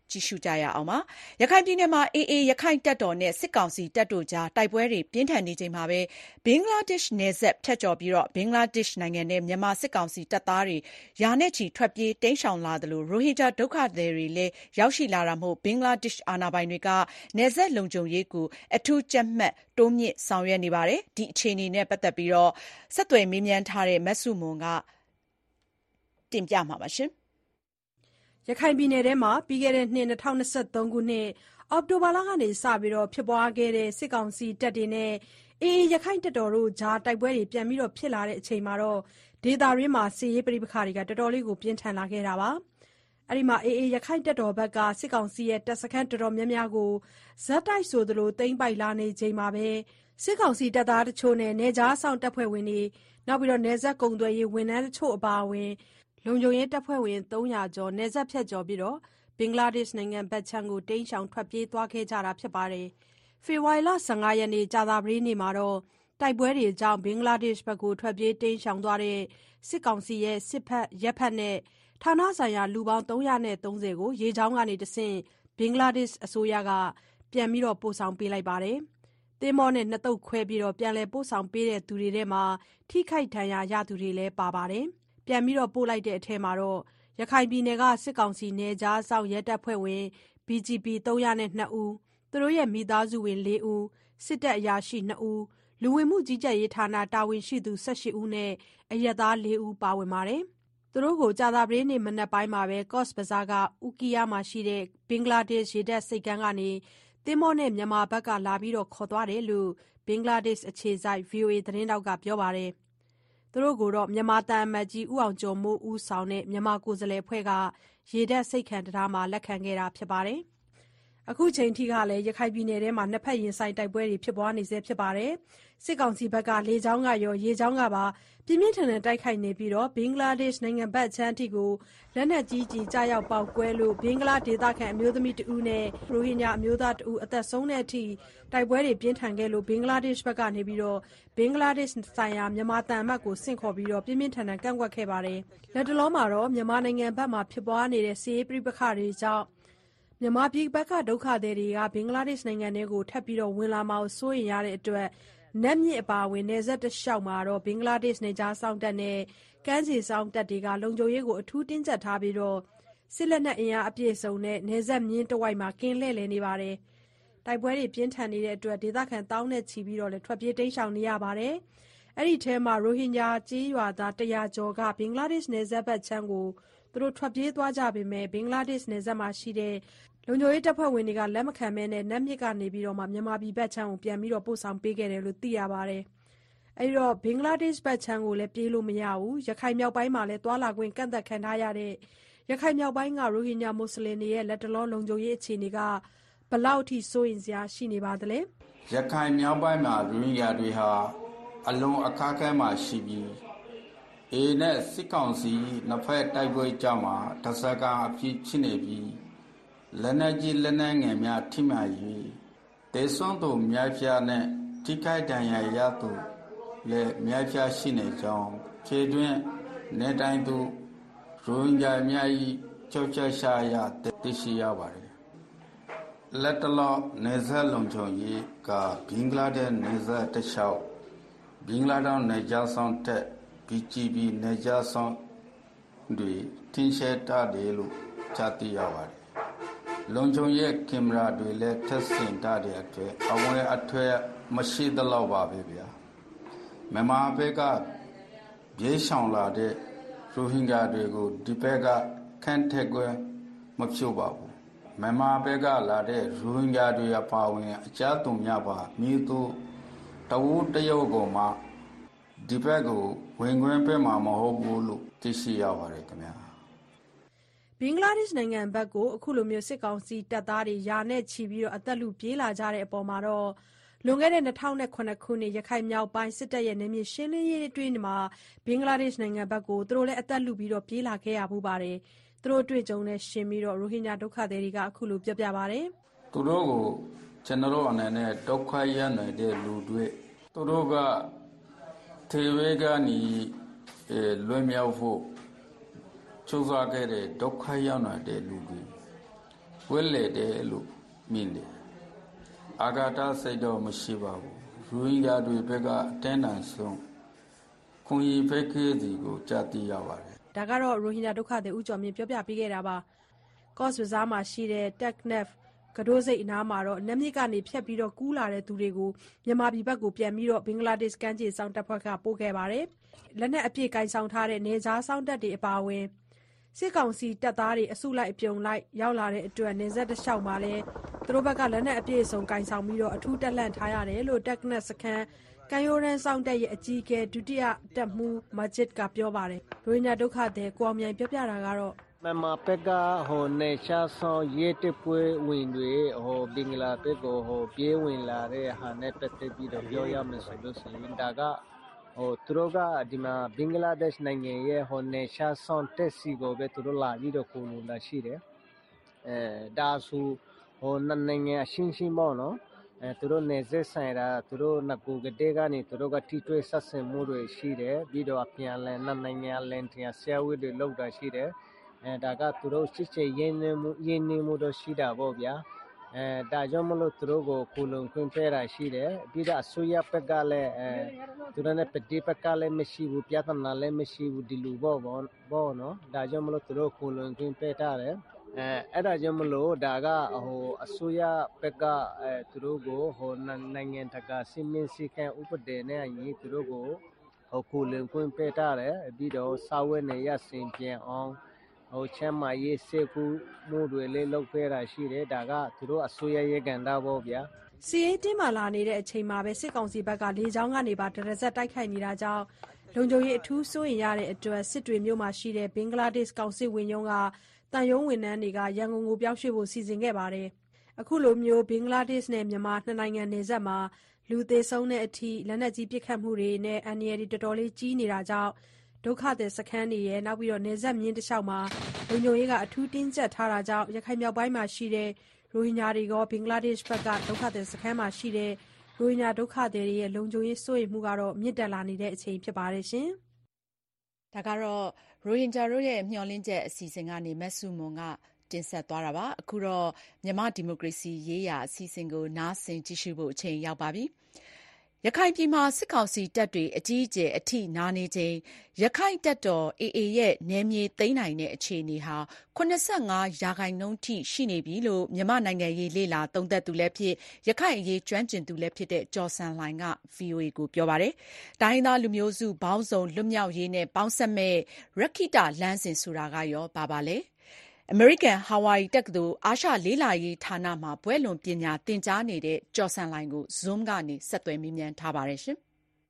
ကြည့်ရှုကြရအောင်ပါ။ ရခိုင်ပြည်နယ်မှာ AA ရခိုင်တပ်တော်နဲ့စစ်ကောင်စီတပ်တို့ကြားတိုက်ပွဲတွေပြင်းထန်နေချိန်မှာပဲဘင်္ဂလားဒေ့ရှ်နယ်စပ်ဖြတ်ကျော်ပြီးဘင်္ဂလားဒေ့ရှ်နိုင်ငံနဲ့မြန်မာစစ်ကောင်စီတပ်သားတွေရာနဲ့ချီထွက်ပြေးတိမ်းရှောင်လာသလိုရိုဟင်ဂျာဒုက္ခသည်တွေလည်းရောက်ရှိလာတာမို့ဘင်္ဂလားဒေ့ရှ်အာဏာပိုင်တွေကနယ်စပ်လုံခြုံရေးကိုအထူးကြပ်မတ်တိုးမြင့်ဆောင်ရွက်နေပါတယ်။ ဒီအခြေအနေနဲ့ပတ်သက်ပြီးဆက်သွယ်မေးမြန်းထားတဲ့မဆုမွန်ကတင်ပြမှာပါ။ရခိုင်ပြည်နယ်ထဲမှာပြီးခဲ့တဲ့နှစ်2023ခုနှစ်အောက်တိုဘာလကစပြီးဖြစ်ပွားခဲ့တဲ့စစ်ကောင်စီတပ်တွေနဲ့AA ရခိုင်တပ်တော်တို့ကြားတိုက်ပွဲတွေပြန်ဖြစ်လာချိန်မှာဒေသတွင်းမှာစစ်ရေးပဋိပက္ခတွေတော်တော်လေးပြင်းထန်လာခဲ့တာပါ။ AA ရခိုင်တပ်တော်ဘက်ကစစ်ကောင်စီရဲ့တပ်စခန်းတော်တော်များများကိုဆက်တိုက်ဆိုသလိုသိမ်းပိုက်လာနေချိန်မှာပဲစစ်ကောင်စီတပ်သားတချို့နဲ့နယ်ခြားစောင့်တပ်ဖွဲ့ဝင်တွေနယ်စပ်ကုန်သွယ်ရေးဝန်ထမ်းတချို့အပါအဝင်လုံခြုံရေးတပ်ဖွဲ့ဝင်300ကျော်နယ်စပ်ဖြတ်ကျော်ပြီးဘင်္ဂလားဒေ့ရှ်နိုင်ငံဘက်ခြမ်းကိုတိမ်းရှောင်ထွက်ပြေးသွားခဲ့ကြတာပါ။ ဖေဖော်ဝါရီလ15ရက်နေ့ကြာသပတေးနေ့မှာတိုက်ပွဲတွေကြောင့်ဘင်္ဂလားဒေ့ရှ်ဘက်ကိုထွက်ပြေးတိမ်းရှောင်သွားတဲ့စစ်ကောင်စီရဲ့စစ်ဘက်ရက်ဘက်နဲ့ဌာနဆိုင်ရာလူပေါင်း330ကိုရေကြောင်းကနေတဆင့်ဘင်္ဂလားဒေ့ရှ်အစိုးရကပြန်ပို့ဆောင်ပေးလိုက်ပါတယ်။ သင်္ဘောနဲ့2သုတ်ခွဲပြီးပြန်လည်ပို့ဆောင်ပေးတဲ့သူတွေထဲမှာထိခိုက်ဒဏ်ရာရသူတွေလည်းပါပါတယ်။ ပြန်ပို့လိုက်တဲ့အထဲမှာရခိုင်ပြည်နယ်ကစစ်ကောင်စီနယ်ခြားစောင့်ရဲတပ်ဖွဲ့ဝင် BGB 302ဦးသူတို့ရဲ့မိသားစုဝင်4ဦးစစ်တပ်အရာရှိ2ဦးလူဝင်မှုကြီးကြပ်ရေးဌာနတာဝန်ရှိသူ18ဦးနဲ့အရပ်သား4ဦးပါဝင်ပါတယ်။ သူတို့ကိုကြာသပတေးနေ့မနက်ပိုင်းမှာကော့စ်ဘဇားက အူကီးယားမှာရှိတဲ့ဘင်္ဂလားဒေ့ရှ်ရေတပ်ဆိပ်ကမ်းကနေသင်္ဘောနဲ့မြန်မာဘက်ကလာပြီးခေါ်သွားတယ်လို့ဘင်္ဂလားဒေ့ရှ်အခြေစိုက် VOA သတင်းထောက်ကပြောပါတယ်။ သူတို့ကိုမြန်မာသံအမတ်ကြီးဦးအောင်ကျော်မိုးဦးဆောင်တဲ့မြန်မာကိုယ်စားလှယ်အဖွဲ့ကရေတပ်ဆိပ်ကမ်းတံတားမှာလက်ခံခဲ့တာဖြစ်ပါတယ်။ အခုချိန်ထိလည်းရခိုင်ပြည်နယ်ထဲမှာနှစ်ဘက်ရင်ဆိုင်တိုက်ပွဲတွေဖြစ်ပွားနေဆဲဖြစ်ပါတယ်။ စစ်ကောင်စီဘက်ကလေကြောင်းကရောရေကြောင်းကပါပြင်းပြင်းထန်ထန်တိုက်ခိုက်နေပြီးဘင်္ဂလားဒေ့ရှ်နိုင်ငံဘက်အခြမ်းအထိလက်နက်ကြီးကျည်ကျရောက်ပေါက်ကွဲလို့ဘင်္ဂလားဒေသခံအမျိုးသမီးတဦးနဲ့ရိုဟင်ဂျာအမျိုးသားတဦးသေဆုံးတဲ့အထိတိုက်ပွဲတွေပြင်းထန်ခဲ့လို့ဘင်္ဂလားဒေ့ရှ်ဘက်ကဘင်္ဂလားဒေ့ရှ်ဆိုင်ရာမြန်မာသံအမတ်ကိုဆင့်ခေါ်ပြီးပြင်းပြင်းထန်ထန်ကန့်ကွက်ခဲ့ပါတယ်။ လတ်တလောမှာမြန်မာနိုင်ငံဘက်ဖြစ်ပွားနေတဲ့စစ်ရေးပဋိပက္ခတွေကြောင့်မြန်မာပြည်ဘက်ကဒုက္ခသည်တွေဘင်္ဂလားဒေ့ရှ်နိုင်ငံထဲထပ်ဝင်လာမှာစိုးရိမ်ရတဲ့အတွက်နတ်မြစ်အပါအဝင်နယ်စပ်တလျှောက်မှာဘင်္ဂလားဒေ့ရှ်နယ်ခြားစောင့်တပ်နဲ့ကမ်းခြေစောင့်တပ်တွေကလုံခြုံရေးကိုအထူးတင်းကြပ်ထားပြီးစစ်လက်နက်အင်အားအပြည့်အစုံနဲ့နယ်စပ်မျဉ်းတဝိုက်ကင်းလှည့်လည်နေပါတယ်။ တိုက်ပွဲတွေပြင်းထန်နေတဲ့အတွက်ဒေသခံသောင်းနဲ့ချီထွက်ပြေးတိမ်းရှောင်နေရပါတယ်။ အဲဒီထဲမှာရိုဟင်ဂျာကျေးရွာသား100ကျော်ကဘင်္ဂလားဒေ့ရှ်နယ်စပ်ဘက်ခြမ်းကိုထွက်ပြေးသွားကြပေမဲ့ဘင်္ဂလားဒေ့ရှ်နယ်စပ်မှာရှိတဲ့လုံခြုံရေးတပ်ဖွဲ့ဝင်တွေကလက်မခံဘဲနတ်မြစ်ကနေမြန်မာပြည်ဘက်ခြမ်းကိုပြန်ပို့ဆောင်ပေးခဲ့တယ်လို့သိရပါတယ်။ ဘင်္ဂလားဒေ့ရှ်ဘက်ခြမ်းကိုလည်းပြေးလို့မရဘူးရခိုင်မြောက်ပိုင်းမှာလည်းသွားလာခွင့်ကန့်သတ်ခံထားရတဲ့ရခိုင်မြောက်ပိုင်းကရိုဟင်ဂျာမွတ်ဆလင်တွေရဲ့လတ်တလောလုံခြုံရေးအခြေအနေကဘယ်လောက်ထိစိုးရိမ်စရာရှိနေပါသလဲ။ရခိုင်မြောက်ပိုင်းမှာရိုဟင်ဂျာတွေဟာအလွန်အခက်အခဲမှာရှိပြီးအေနဲ့စစ်ကောင်စီနှစ်ဖက်တိုက်ပွဲကြမှာတစကအဖြစ်ဖြစ်နေပြီးလက်နက်ကြီးလက်နက်ငယ်များထိမှန်၍ဒေဆုံးသူများပြားနဲ့ထိခိုက်ဒဏ်ရာရသူလည်းများပြားရှိနေကြောင်းခြေတွင်နေတိုင်းသူရိုဟင်ဂျာများ၏ကြောက်ကြရှာရသိရှိရပါတယ်။လက်တလောနေဆက်လုံခြုံရေးကဘင်္ဂလားဒေ့ရှ်နေဆက်တလျှောက်ဘင်္ဂလားဒေ့ရှ်နေကြဆောင်တဲ့ BGB နေကြဆောင်တွေတင်းရှင်းထားတယ်လို့ကြားသိရပါတယ်။လုံခြုံရေးကင်မရာတွေလည်းထပ်ဆင်ထားတဲ့အတွက်အဝင်အထွက်မရှိသလောက်ပါပဲဗျာ။မြန်မာဘက်ကပြေးရှောင်လာတဲ့ရိုဟင်ဂျာတွေကိုဒီဘက်ကခန့်ထက်ကွယ်မဖြုတ်ပါဘူး။မြန်မာဘက်ကလာတဲ့ရိုဟင်ဂျာတွေအပါအဝင်အကြသူများပါမိသူတဝူးတယောက်ကိုမှဒီဘက်ကိုဝင်ခွင့်ပေးမှာမဟုတ်ဘူးလို့သိရှိရပါတယ်ခင်ဗျာဘင်္ဂလားဒေ့ရှ်နိုင်ငံဘက်ကိုအခုလိုစစ်ကောင်စီတပ်သားတွေရာနဲ့ချီအသက်လုပြေးလာကြတဲ့အပေါ်လွန်ခဲ့တဲ့2009ခုနှစ်ရခိုင်မြောက်ပိုင်းစစ်တပ်ရဲ့နယ်မြေရှင်းလင်းရေးအတွင်းမှာဘင်္ဂလားဒေ့ရှ်နိုင်ငံဘက်ကိုအသက်လုပြေးလာခဲ့ရဘူးပါတယ်။သူတို့တွေ့ကြုံနဲ့ရှင်ပြီးရိုဟင်ဂျာဒုက္ခသည်တွေကအခုလိုပြောပြပါတယ်။သူတို့ကိုကျွန်တော်အနေနဲ့ဒုက္ခရနေတဲ့လူတွေသူတို့ကထေဝေကနေလွင်မြောက်ဖို့ချိုးစားခဲ့တဲ့ဒုက္ခရောက်နေတဲ့လူတွေဝက်လေတယ်လို့မြင်တယ်အာဃာတစိတ်တော့မရှိပါဘူးရိုဟင်ဂျာတွေဘက်ကအတင်းအဆုံးခွန်ကြီးဘက်ကစီကိုကြားသိရပါတယ်ဒါကတော့ရိုဟင်ဂျာဒုက္ခသည်ဦးကျော်မြင့်ပြောပြပေးခဲ့တာပါကော့စ်ဘဇားမှာရှိတဲ့ Teknaf ကဒိုးစိတ်အနားမှာတော့နတ်မြစ်ကနေဖြတ်ပြီးတော့ကူးလာတဲ့သူတွေကိုမြန်မာပြည်ဘက်ကိုပြန်ပြီးတော့ဘင်္ဂလားဒေ့ရှ်ကမ်းခြေစောင့်တပ်ဖွဲ့ကပို့ခဲ့ပါတယ်လက်နက်အပြည့်ကိုင်ဆောင်ထားတဲ့နေကြားစောင့်တပ်တွေအပါအဝင်စစ်ကောင်စီတပ်သားတွေအစုလိုက်အပြုံလိုက်ရောက်လာတဲ့အတွက်နေဆက်တစ်လျှောက်မှာလည်းသူတို့ဘက်ကလက်နက်အပြည့်အစုံကိုင်ဆောင်ပြီးတော့အထူးတက်လှန့်ထားရတယ်လို့ Teknaf စခန်းကံရိုးရန်ဆောင်တပ်ရဲ့အကြီးအကဲဒုတိယတပ်မှူးမဂျစ်ကပြောပါတယ်ရိုဟင်ဂျာဒုက္ခသည်ကိုအောင်မြိုင်ပြောပြတာကတော့မြန်မာဘက်ကနေရှာဆောင်ရေးတပွဲဝင်တွေဘင်္ဂလားဘက်ကိုပြေးဝင်လာတဲ့ဟာနဲ့ပတ်သက်ပြီးတော့ပြောရမယ်ဆိုလို့ရှိရင်ဒါကသူတို့ကဒီမှာဘင်္ဂလားဒေ့ရှ်နိုင်ငံရဲ့နေရှာဆောင်တက်စီကိုပဲသူတို့လာပြီးတော့ကိုလိုလာရှိတယ်ဒါဆိုနိုင်ငံအရှင်းရှင်းပေါ့နော်သူတို့နေဆက်ဆိုင်တာသူတို့ငကူကတဲ့ကနေသူတို့ကထိတွေ့ဆက်ဆံမှုတွေရှိတယ်ပြီးတော့အပြန်လည်နိုင်ငံလန်တရားဆရာဝတ်တွေလုပ်တာရှိတယ်ဒါကသူတို့စစ်ချေရင်းနှီးမှုတော့ရှိတာပေါ့ဗျာဒါကြောင့်မလို့သူတို့ကိုကိုလုံခွင့်ပေးတာရှိတယ်ပြီးတော့အစိုးရဘက်ကလည်းသူတို့နဲ့ပဋိပက္ခလည်းမရှိဘူးပြဿနာလည်းမရှိဘူးဒီလိုပေါ့နော်ဒါကြောင့်မလို့သူတို့ကိုလုံခွင့်ပေးထားတယ်အဲ့ဒါကြောင့်မလို့ဒါကအစိုးရဘက်ကသူတို့ကိုနိုင်ငံတကာစီမင်းစည်းကမ်းဥပဒေနဲ့အညီသူတို့ကိုကိုလုံခွင့်ပေးထားတယ်ပြီးတော့စာဝတ်နေရစင်ပြန်အောင်ချမ်းမာရေးစေကူမှုတွေလည်းလုပ်ပေးတာရှိတယ်ဒါကသူတို့အစိုးရရဲ့ကဏ္ဍပေါ့ဗျာစီရေးတင်းမာလာနေတဲ့အချိန်မှာပဲစစ်ကောင်စီဘက်ကလေကြောင်းကနေပါတရဇက်တိုက်ခိုက်နေတာကြောင့်လုံခြုံရေးအထူးစိုးရိမ်ရတဲ့အတွက်စစ်တွေမြို့မှာရှိတဲ့ဘင်္ဂလားဒေ့ရှ်ကောင်စစ်ဝင်ရုံးကတန်ယုံဝန်ထမ်းတွေကရန်ကုန်ကိုပြောင်းရွှေ့ဖို့စီစဉ်ခဲ့ပါတယ်အခုလိုမျိုးဘင်္ဂလားဒေ့ရှ်နဲ့မြန်မာနှစ်နိုင်ငံနယ်စပ်မှာလူသေဆုံးတဲ့အထိလက်နက်ကြီးပစ်ခတ်မှုတွေနဲ့အန္တရာယ်တော်တော်လေးကြီးနေတာကြောင့်ဒုက္ခသည်စခန်းတွေရဲ့နောက်ပြီးတော့နယ်စပ်မြင်းတစ်လျှောက်မှာလုံခြုံရေးကအထူးတင်းကျပ်ထားတာကြောင့်ရခိုင်မြောက်ပိုင်းမှာရှိတဲ့ရိုဟင်ဂျာတွေကဘင်္ဂလားဒေ့ရှ်ဘက်ကဒုက္ခသည်စခန်းမှာရှိတဲ့ရိုဟင်ဂျာဒုက္ခသည်တွေရဲ့လုံခြုံရေးစိုးရိမ်မှုကတော့မြင့်တက်လာနေတဲ့အချိန်ဖြစ်ပါတယ်ရှင်။ဒါကတော့ရိုဟင်ဂျာတို့ရဲ့မျှော်လင့်ချက်အစီအစဉ်ကနေမက်ဆုမွန်ကတင်ဆက်သွားတာပါ။အခုတော့မြန်မာဒီမိုကရေစီရေးရာအစီအစဉ်ကိုနားဆင်ကြည့်ရှုဖို့အချိန်ရောက်ပါပြီ။ရခိုင်ပြည်မှာစစ်ကောင်စီတပ်တွေအကြီးအကျယ်အထိနာနေချိန်ရခိုင်တပ်တော် AA ရဲ့နယ်မြေသိမ်းနိုင်တဲ့အခြေအနေဟာ85%ထိရှိနေပြီလို့မြန်မာနိုင်ငံရေးလေ့လာသုံးသပ်သူလည်းဖြစ်ရခိုင်အရေးကျွမ်းကျင်သူလည်းဖြစ်တဲ့ကျော်စံလှိုင်က VOA ကိုပြောပါတယ်။တိုင်းသားလူမျိုးစုပေါင်းစုံလွတ်မြောက်ရေးနဲ့ပေါင်းစပ်မဲ့ရက္ခိတလမ်းစဉ်ဆိုတာကရောပါလဲ။အမေရိကန်ဟာဝိုင်တက္ကသိုလ်အာရှလေ့လာရေးဌာနမှာဘွဲ့လွန်ပညာသင်ကြားနေတဲ့ကျော်စံလှိုင်ကို Zoom ကနေဆက်သွယ်မေးမြန်းထားပါတယ်ရှင်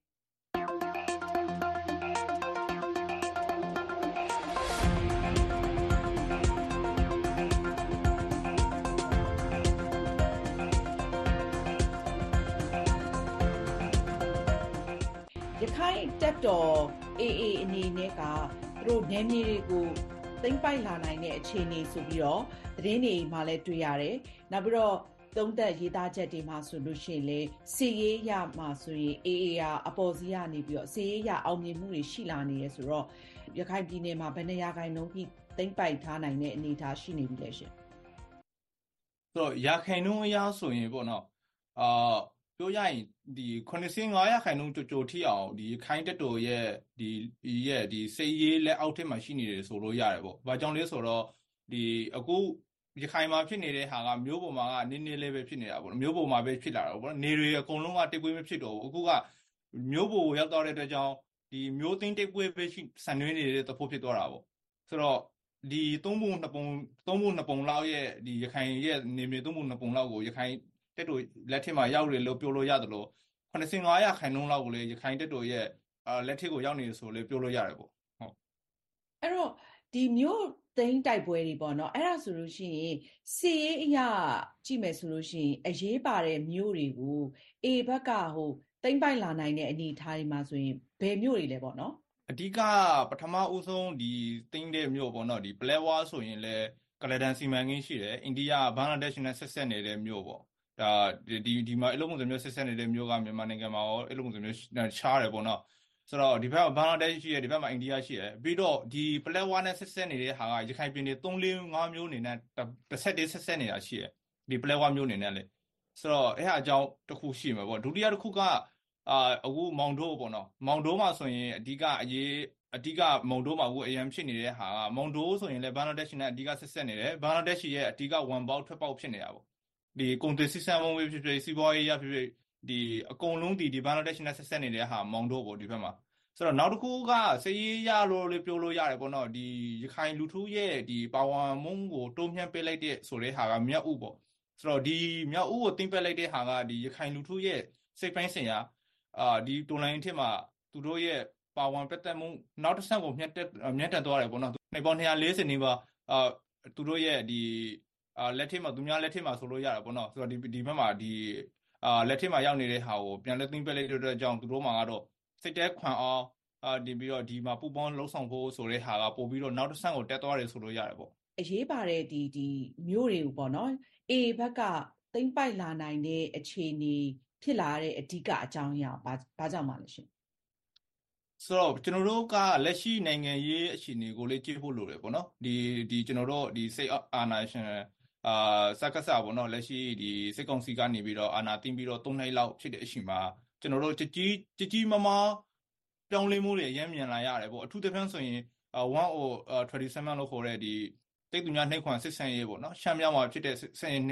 ။ရခိုင်တပ်တော် AA အနေနဲ့ကသူတို့နယ်မြေတွေကိုသိမ်းပိုက်လာနိုင်တဲ့အခြေအနေဆိုပြီးတော့သတင်းတွေမှာလည်းတွေ့ရတယ်။နောက်ပြီးတော့သုံးသပ်ရေးသားချက်တွေမှာဆိုလို့ရှိရင်လေစစ်ရေးရမှာဆိုရင် AA အပေါ်စီးကနေပြီးတော့စစ်ရေးရအောင်မြင်မှုတွေရှိလာနေရဆိုတော့ရခိုင်ပြည်နယ်မှာဘယ်နှရာခိုင်နှုန်းကြီးသိမ်းပိုက်ထားနိုင်တဲ့အနေအထားရှိနေပြီလဲရှင်။ဆိုတော့ရာခိုင်နှုန်းအရဆိုရင်ပေါ့နော်ပြောရရင်ဒီ85%ကြိုထိအောင်ဒီခိုင်းတက်တော်ရဲ့ဒီစိတ်ရေးလက်အောက်ထက်မှာရှိနေတယ်ဆိုလို့ရတယ်ပေါ့။ဘာကြောင့်လဲဆိုတော့ဒီအခုရခိုင်မှာဖြစ်နေတဲ့ဟာကမျိုးပေါ်မှာကနည်းနည်းလေးပဲဖြစ်နေတာပေါ့။မျိုးပေါ်မှာပဲဖြစ်လာတာပေါ့။နေတွေအကုန်လုံးကတိတ်ပွဲမဖြစ်တော့ဘူး။အခုကမျိုးပေါ်ရောက်တော့တဲ့အတွက်ကြောင့်ဒီမျိုးသိန်းတိတ်ပွဲပဲဆန်နွှဲနေတဲ့သဘောဖြစ်သွားတာပေါ့။ဆိုတော့ဒီသုံးပုံနှစ်ပုံလောက်ရဲ့ဒီရခိုင်ရဲ့နေမြေသုံးပုံနှစ်ပုံလောက်ကိုရခိုင်တက်တော်လက်ထက်မှာရောက်တယ်လို့ပြောလို့ရတယ်လို့85%လောက်ကိုလေရခိုင်တက်တော်ရဲ့လက်ထက်ကိုရောက်နေဆိုလေပြောလို့ရတယ်ပေါ့ဟုတ်အဲ့တော့ဒီမျိုးသိန်းတိုက်ပွဲတွေပေါ့နော်အဲ့ဒါဆိုလို့ရှိရင်စီရေးအရာကြည့်မယ်ဆိုလို့ရှိရင်အရေးပါတဲ့မျိုးတွေကို A ဘက်ကသိမ်းပိုက်လာနိုင်တဲ့အနေအထားတွေမှာဆိုရင်ဘယ်မျိုးတွေလဲပေါ့နော်အဓိကပထမဦးဆုံးဒီသိမ်းတဲ့မျိုးပေါ့နော်ဒီပလဲဝါဆိုရင်လေကလဒန်စီမံကိန်းရှိတယ်အိန္ဒိယဘင်္ဂလားဒေ့ရှ်နဲ့ဆက်နေတဲ့မျိုးပေါ့ဒါဒီမှာအလုံးစုံမျိုးဆက်နေတဲ့မျိုးကမြန်မာနိုင်ငံမှာရောအလုံးစုံမျိုးချားတယ်ပေါ့နော်ဆိုတော့ဒီဘက်မှာဘင်္ဂလားဒေ့ရှ်ရှိတယ်ဒီဘက်မှာအိန္ဒိယရှိတယ်ပြီးတော့ဒီပလက်ဝနဲ့ဆက်ဆက်နေတဲ့ဟာကရခိုင်ပြည်နယ်3 4 5မျိုးအနေနဲ့တစ်ဆက်တည်းဆက်ဆက်နေတာရှိတယ်ဒီပလက်ဝမျိုးအနေနဲ့လေဆိုတော့အဲ့ဟာအကြောင်းတစ်ခုရှိမှာပေါ့ဒုတိယတစ်ခုကအခုမောင်တိုးပေါ့နော်မောင်တိုးမှာဆိုရင်အဓိကမောင်တိုးမှာအခုအရင်ဖြစ်နေတဲ့ဟာကမောင်တိုးဆိုရင်လည်းဘင်္ဂလားဒေ့ရှ်နဲ့အဓိကဆက်ဆက်နေတယ်ဘင်္ဂလားဒေ့ရှ်ရဲ့အဓိကဝင်ပေါက်ထွက်ပေါက်ဖြစ်နေတာပေါ့ဒီကုန်သွယ်စီးဆင်းမှုဖြစ်ဖြစ်စီးပွားရေးရဖြစ်ဖြစ်ဒီအကုန်လုံးဒီဘင်္ဂလားဒေ့ရှ်နဲ့ဆက်ဆက်နေတဲ့ဟာမောင်တိုးပေါ့ဒီဘက်မှာဆိုတော့နောက်တစ်ခုကစေးရလို့လေပြောလို့ရတယ်ပေါ့နော်ဒီရခိုင်လူထုရဲ့ဒီပါဝါမုံကိုတိုးမြှင့်ပေးလိုက်တဲ့ဆိုတဲ့ဟာကမြောက်ဥပေါ့ဆိုတော့ဒီမြောက်ဥကိုတင်ပက်လိုက်တဲ့ဟာကဒီရခိုင်လူထုရဲ့စိတ်ပိုင်းဆိုင်ရာဒီတော်လိုင်းထစ်မှာသူတို့ရဲ့ပါဝါပတ်သက်မှုနောက်တစ်ဆင့်ကိုမြင့်တက်သွားတယ်ပေါ့နော်နေပေါင်း240နေပါသူတို့ရဲ့ဒီလက်ထစ်မှာသူများလက်ထစ်မှာဆိုလို့ရတာပေါ့နော်ဆိုတော့ဒီဘက်မှာဒီလက်ထစ်မှာရောက်နေတဲ့ဟာကိုပြန်လက်သိမ်းပက်လိုက်တဲ့အတွက်ကြောင့်သူတို့မှာကတော့စိတ်တဲခွန်အောင်ဒီပြီးတော့ဒီမှာပူပေါင်းလှုပ်ဆောင်ဖို့ဆိုတဲ့ဟာကပို့ပြီးတော့နောက်တစ်ဆင့်ကိုတက်သွားတယ်ဆိုလို့ရတယ်ပေါ့အရေးပါတဲ့ဒီမျိုးတွေကိုပေါ့နော်အေဘက်ကသိမ့်ပိုက်လာနိုင်တဲ့အခြေအနေဖြစ်လာတဲ့အဓိကအကြောင်းအရာဘာကြောင့်မှလဲရှင်ဆိုတော့ကျွန်တော်တို့ကလက်ရှိနိုင်ငံရေးအခြေအနေကိုလေးကြည့်ဖို့လိုတယ်ပေါ့နော်ဒီကျွန်တော်တို့ဒီစိတ်အာဏာရှင်စက္ကစပေါ့နော်လက်ရှိဒီစစ်ကောင်စီကနေပြီးတော့အာဏာသိမ်းပြီးတော့3 နှစ်လောက်ဖြစ်တဲ့အချိန်မှာကျွန်တော်တို့ကြီးမမပြောင်းလဲမှုတွေအရင်မြင်လာရတယ်ပေါ့အထူးသဖြင့်ဆိုရင်1027လို့ခေါ်တဲ့ဒီတိတ်သူများနှိပ်ခွန်စစ်ဆင်ရေးပေါ့နော်ရှမ်းမြောက်မှာဖြစ်တဲ့စစ်ဆင်ရေး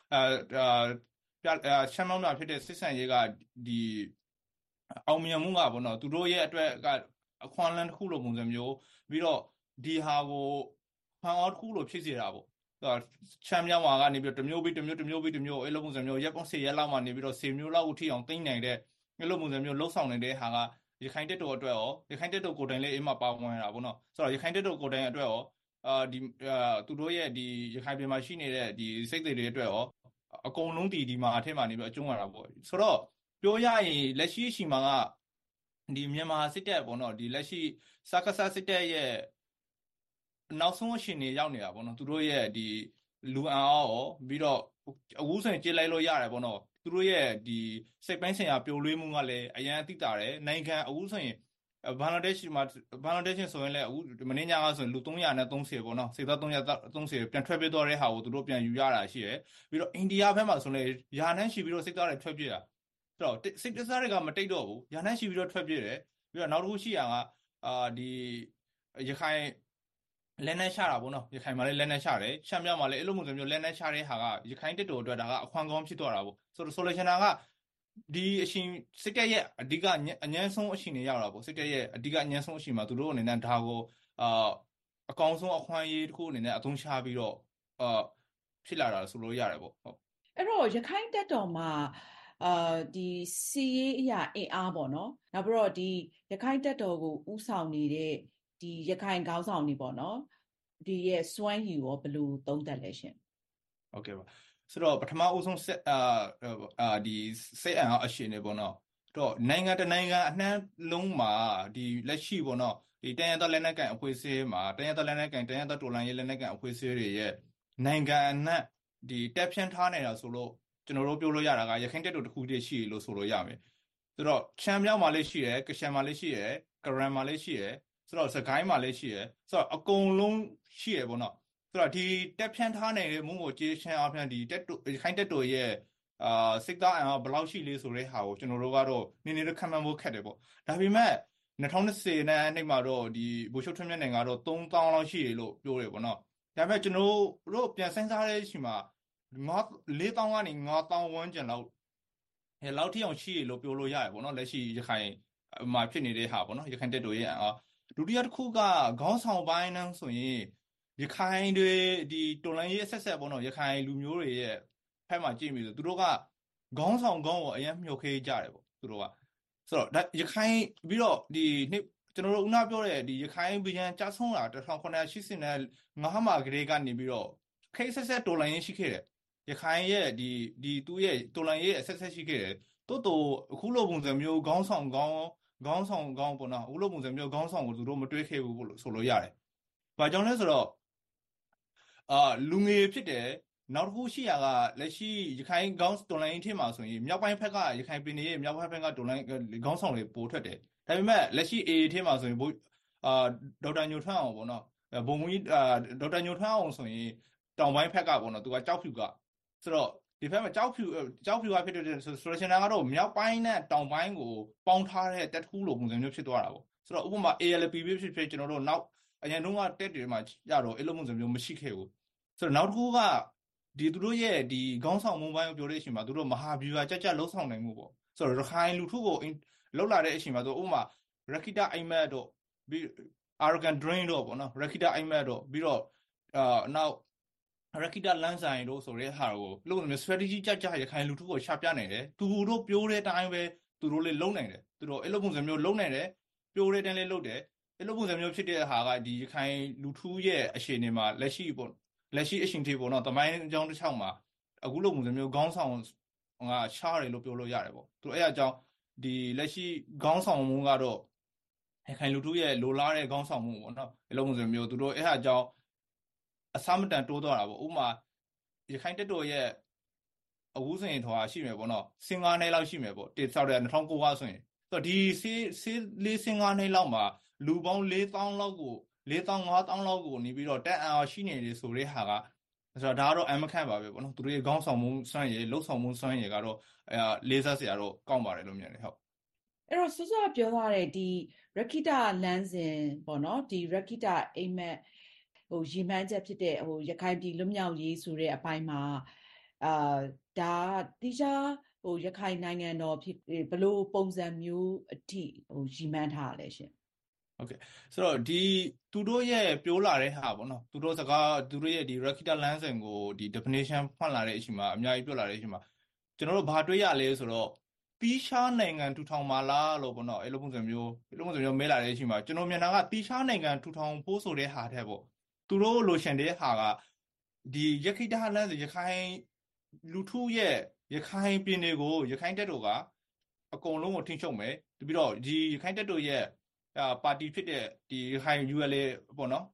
ရှမ်းမြောက်မှာဖြစ်တဲ့စစ်ဆင်ရေးကဒီအောင်မြင်မှုကပေါ့နော်သူတို့ရဲ့အတွက်ကအခွန်လန်းတစ်ခုလိုပုံစံမျိုးပြီးတော့ဒီဟာကိုဖန်အောင်တစ်ခုလိုဖြစ်စေတာပေါ့ချမ်းမြောက်မှာကနေပြီးတမျိုးပြီးတမျိုးအဲ့လိုပုံစံမျိုးရက်ပေါင်း10ရက်လောက်မှနေပြီးတော့10မျိုးလောက်အထိအောင်သိမ့်နိုင်တဲ့အဲ့လိုပုံစံမျိုးလှုပ်ဆောင်နေတဲ့ဟာကရခိုင်တက်တော်အတွက်ရောရခိုင်တက်တော်ကိုတိုင်လေးအိမ်မှာပါဝင်တာပေါ့နော်ဆိုတော့ရခိုင်တက်တော်ကိုတိုင်အတွက်ရောဒီသူတို့ရဲ့ဒီရခိုင်ပြည်မှာရှိနေတဲ့ဒီစိတ်တွေအတွက်ရောအကုန်လုံးဒီမှာအထက်မှာနေပြီးအကျုံးရတာပေါ့ဆိုတော့ပြောရရင်လက်ရှိရှိမှာကဒီမြန်မာစစ်တပ်ပေါ့နော်ဒီလက်ရှိစက္ကစစစ်တပ်ရဲ့နောက်ဆုံးအရှင်နေရောက်နေတာပေါ့နော်သူတို့ရဲ့ဒီလူအင်အားရောပြီးတော့အခုဆိုရင်ကြေးလိုက်လို့ရတယ်ပေါ့နော်သူတို့ရဲ့ဒီစိတ်ပိုင်းဆိုင်ရာပျော်လွှဲမှုကလည်းအရင်အသိတာတယ်နိုင်ငံအခုဆိုရင်ဘင်္ဂလားဒေ့ရှ်ဆိုရင်လည်းအခုမင်းညာကဆိုရင်လူ330ပေါ့နော်စေသား330ပြန်ထွက်ပြေးသွားတဲ့ဟာကိုသူတို့ပြန်ယူရတာရှိတယ်ပြီးတော့အိန္ဒိယဘက်မှာဆိုရင်ယာနှန်းရှိပြီးတော့စိတ်သားတွေထွက်ပြေးတာဆိုတော့စိတ်သားတွေကမတိတ်တော့ဘူးယာနှန်းရှိပြီးတော့ထွက်ပြေးတယ်ပြီးတော့နောက်တစ်ခုရှိရကဒီရခိုင်လက်နဲ့ရှာတာပေါ့နော်ရခိုင်မှာလည်းလက်နဲ့ရှာတယ်ရှမ်းမြောက်မှာလည်းအဲ့လိုမျိုးလက်နဲ့ရှာတဲ့ဟာကရခိုင်တက်တော်အတွက်ဒါကအခွန်ကောင်းဖြစ်သွားတာပေါ့ဆိုတော့ဆိုလိုချင်တာကဒီအရှင်စစ်တပ်ရဲ့အဓိကအញ្ញမ်းဆုံးအရှင်တွေရောက်တာပေါ့စစ်တပ်ရဲ့အဓိကအញ្ញမ်းဆုံးအရှင်မှာသူတို့အနေနဲ့ဒါကိုအကောင်ဆုံးအခွင့်အရေးတစ်ခုအနေနဲ့အသုံးချပြီးတော့ဖြစ်လာတာဆိုလို့ရတယ်ပေါ့ဟုတ်အဲ့တော့ရခိုင်တက်တော်မှာဒီစီရေးအရာအင်အားပေါ့နော်နောက်ပြီးတော့ဒီရခိုင်တက်တော်ကိုဥဆောင်နေတဲ့ဒီရခိုင်ခေါင်းဆောင်တွေပေါ့နော်ဒီရဲ့စွမ်းရည်ရောဘယ်လိုသုံးသပ်လဲရှင်ဟုတ်ကဲ့ပါဆိုတော့ပထမအဦးဆုံးဒီစိတ်အရှင်နေပေါ့နော်တော့နိုင်ငံတနိုင်ငံအနှံ့လုံးမှာဒီလက်ရှိပေါ့နော်ဒီတန်ရသောလက်နက်ကန်အဖွဲ့အစည်းမှာတန်ရသောလက်နက်ကန်တန်ရသောတော်လှန်ရေးလက်နက်ကန်အဖွဲ့အစည်းတွေရဲ့နိုင်ငံအနှံ့ဒီတက်ဖြန်းထားနေတာဆိုလို့ကျွန်တော်တို့ပြောလို့ရတာကရခိုင်တက်တော်တစ်ခုတည်းရှိလို့ဆိုလို့ရမယ်ဆိုတော့ချမ်းမြောက်မှာလည်းရှိတယ်ကရှမ်းမှာလည်းရှိတယ်ကရန်မှာလည်းရှိတယ်ဆိုတော့စကိုင်းမှာလည်းရှိတယ်ဆိုတော့အကုန်လုံးရှိရပေါ့နော်ဆိုတော့ဒီတက်ဖြန်းထားနေတဲ့မုံကိုကြေးချမ်းအပြင်ဒီတက်ခိုင်းတက်တော်ရဲ့စိတ်သားအင်အားဘယ်လောက်ရှိလဲဆိုတဲ့ဟာကိုကျွန်တော်တို့ကတော့နည်းနည်းတော့ခံမှန်းဖို့ခက်တယ်ပေါ့ဒါပေမဲ့2020နဲ့နှစ်မှာတော့ဒီဘူရှုထွန်းမြတ်နိုင်ငံကတော့3000လောက်ရှိတယ်လို့ပြောတယ်ပေါ့နော်ဒါပေမဲ့ကျွန်တော်တို့ပြန်စဉ်းစားတဲ့အချိန်မှာ4000ကနေ5000ဝန်းကျင်လောက်ထိအောင်ရှိရလို့ပြောလို့ရတယ်ပေါ့နော်လက်ရှိရခိုင်မှာဖြစ်နေတဲ့ဟာပေါ့နော်ရခိုင်တက်တော်ရဲ့ဒုတိယတစ်ခုကခေါင်းဆောင်ပိုင်းနှန်းဆိုရင်ရခိုင်တွေဒီတော်လိုင်းရေးဆက်ပေါ့နော်ရခိုင်လူမျိုးတွေရဲ့ဖက်မှာကြည့်မိဆိုသူတို့ကခေါင်းဆောင်ကောင်းကိုအရင်မြှုပ်ခဲကြတယ်ပေါ့သူတို့ကဆိုတော့ရခိုင်ပြီးတော့ဒီကျွန်တော်တို့ဦးနာပြောတဲ့ဒီရခိုင်ပြည်ချဆုံးလာ1980နဲ့5မှာကလေးကနေပြီးတော့ခိတ်ဆက်တော်လိုင်းရေးရှိခဲ့တယ်ရခိုင်ရဲ့ဒီသူ့ရဲ့တော်လိုင်းရေးဆက်ရှိခဲ့တယ်တိုးအခုလိုပုံစံမျိုးခေါင်းဆောင်ကောင်းပေါ့နော်အခုလိုပုံစံမျိုးခေါင်းဆောင်ကိုသူတို့မတွေးခဲ့ဘူးလို့ဆိုလို့ရတယ်။ဘာကြောင့်လဲဆိုတော့လူငယ်ဖြစ်တယ်နောက်တစ်ခုရှိရကလက်ရှိရခိုင်ခေါင်းတော်လိုင်းထင်းမှာဆိုရင်မြောက်ပိုင်းဘက်ကရခိုင်ပြည်နယ်ရဲ့မြောက်ပိုင်းဘက်ကတော်လိုင်းခေါင်းဆောင်တွေပိုထွက်တယ်ဒါဒါပေမဲ့လက်ရှိ AA ထဲမှာဆိုရင်ဒေါက်တာညိုထွန်းအောင်ပေါ့နော်ဘုံကြီးဒေါက်တာညိုထွန်းအောင်ဆိုရင်တောင်ပိုင်းဘက်ကပေါ့နော်သူကကြောက်ဖြူကဆိုတော့ဒီဘက်မှာကြောက်ဖြူကဖြစ်တဲ့ဆိုရှင်နာကတော့မြောက်ပိုင်းနဲ့တောင်ပိုင်းကိုပေါင်းထားတဲ့တက်ထူးလိုပုံစံမျိုးဖြစ်သွားတာပေါ့ဆိုတော့ဥပမာ ALP ဖြစ်ကျွန်တော်တို့နောက်အရင်တုန်းကတက်တွေမှာကြတော့အဲ့လိုပုံစံမျိုးမရှိခဲ့ဘူးဆိုတော့နောက်တစ်ခုကဒီသူတို့ရဲ့ဒီခေါင်းဆောင်မှုပိုင်းကိုပြောတဲ့အချိန်မှာသူတို့မဟာဗျူဟာကြလှုပ်ဆောင်နိုင်မှုပေါ့ဆိုတော့ရခိုင်လူထုကိုလှုပ်လာတဲ့အချိန်မှာသူဥပမာရခိတအိမ်မက်တို့ပြီး arrogant drain တို့ပေါ့နော်ရခိတအိမ်မက်တို့ပြီးတော့နောက်ရခိတလန်းဆိုင်တို့ဆိုတဲ့ဟာကိုလို့မျိုး strategy ကြရခိုင်လူထုကိုရှာပြနိုင်တယ်သူတို့ပြောတဲ့အတိုင်းပဲသူတို့လေးလုံနိုင်တယ်သူတို့အဲ့လိုပုံစံမျိုးလုံနိုင်တယ်ပြောတဲ့အတိုင်းလေးလုပ်တယ်အဲ့လိုပုံစံမျိုးဖြစ်တဲ့ဟာကဒီရခိုင်လူထုရဲ့အခြေအနေမှာလက်ရှိအရှင်ထေပေါ့နော်တမိုင်းအကြောင်းတစ်ချောင်းမှာအခုလိုပုံစံမျိုးခေါင်းဆောင်ကရှားတယ်လို့ပြောလို့ရတယ်ပေါ့သူအဲ့အကြောင်းဒီလက်ရှိခေါင်းဆောင်မှုကတော့ရခိုင်လူထုရဲ့လိုလားတဲ့ခေါင်းဆောင်မှုပေါ့နော်အဲ့လိုပုံစံမျိုးသူတို့အဲ့အကြောင်းအစမတန်တိုးသွားတာပေါ့ဥပမာရခိုင်တက်တော်ရဲ့အဝူးစင်ထွားရှိမယ်ပေါ့နော်စင်ကားနယ်လောက်ရှိမယ်ပေါ့တိဆောက်တဲ့2009ကဆိုရင်ဆိုတော့ဒီလေးစင်ကားနယ်လောက်မှာလူပေါင်း4000လောက်ကို5000လောက်ကိုနေပြီးတော့တက်အားရှိနေတယ်ဆိုတဲ့ဟာကဆိုတော့ဒါကတော့အမခန့်ပါပဲပေါ့နော်သူတို့ရဲ့ခေါင်းဆောင်မှုစွမ်းရည်လှုပ်ဆောင်မှုစွမ်းရည်ကတော့လေးစားစရာတော့ကောင်းပါတယ်လို့မြင်တယ်ဟုတ်အဲ့တော့စောစောပြောသွားတဲ့ဒီရခိတလမ်းစဉ်ပေါ့နော်ဒီရခိတအိမ်မက်ရည်မှန်းချက်ဖြစ်တဲ့ရခိုင်ပြည်လွတ်မြောက်ရေးဆိုတဲ့အပိုင်းမှာဒါတိကျရခိုင်နိုင်ငံတော်ဖြစ်ဘလို့ပုံစံမျိုးအထိရည်မှန်းထားလဲရှင်ဟုတ်ကဲ့ဆိုတော့ဒီသူတို့ရဲ့ပြောလာတဲ့ဟာပေါ့နော်သူတို့ရဲ့ဒီ Rakita လမ်းစဉ်ကိုဒီ definition ဖွင့်လာတဲ့အချိန်မှာအများကြီးပြောလာတဲ့အချိန်မှာကျွန်တော်တို့ဘာတွေ့ရလဲဆိုတော့တီးရှားနိုင်ငံထူထောင်ပါလားလို့ပေါ့နော်အဲ့လိုပုံစံမျိုးမဲလာတဲ့အချိန်မှာကျွန်တော်မြင်တာကတီးရှားနိုင်ငံထူထောင်ဖို့ဆိုတဲ့ဟာတဲ့ပေါ့သူတို့လိုချင်တဲ့ဟာကဒီရခိတလမ်းစဉ်ရခိုင်လူထုရဲ့ရခိုင်ပြည်နယ်ကိုရခိုင်တပ်တော်ကအကုန်လုံးကိုထိန်းချုပ်မယ်ပြီးတော့ဒီရခိုင်တပ်တော်ရဲ့ပါတီဖြစ်တဲ့ဒီရခိုင် ULA ပေါ့နော်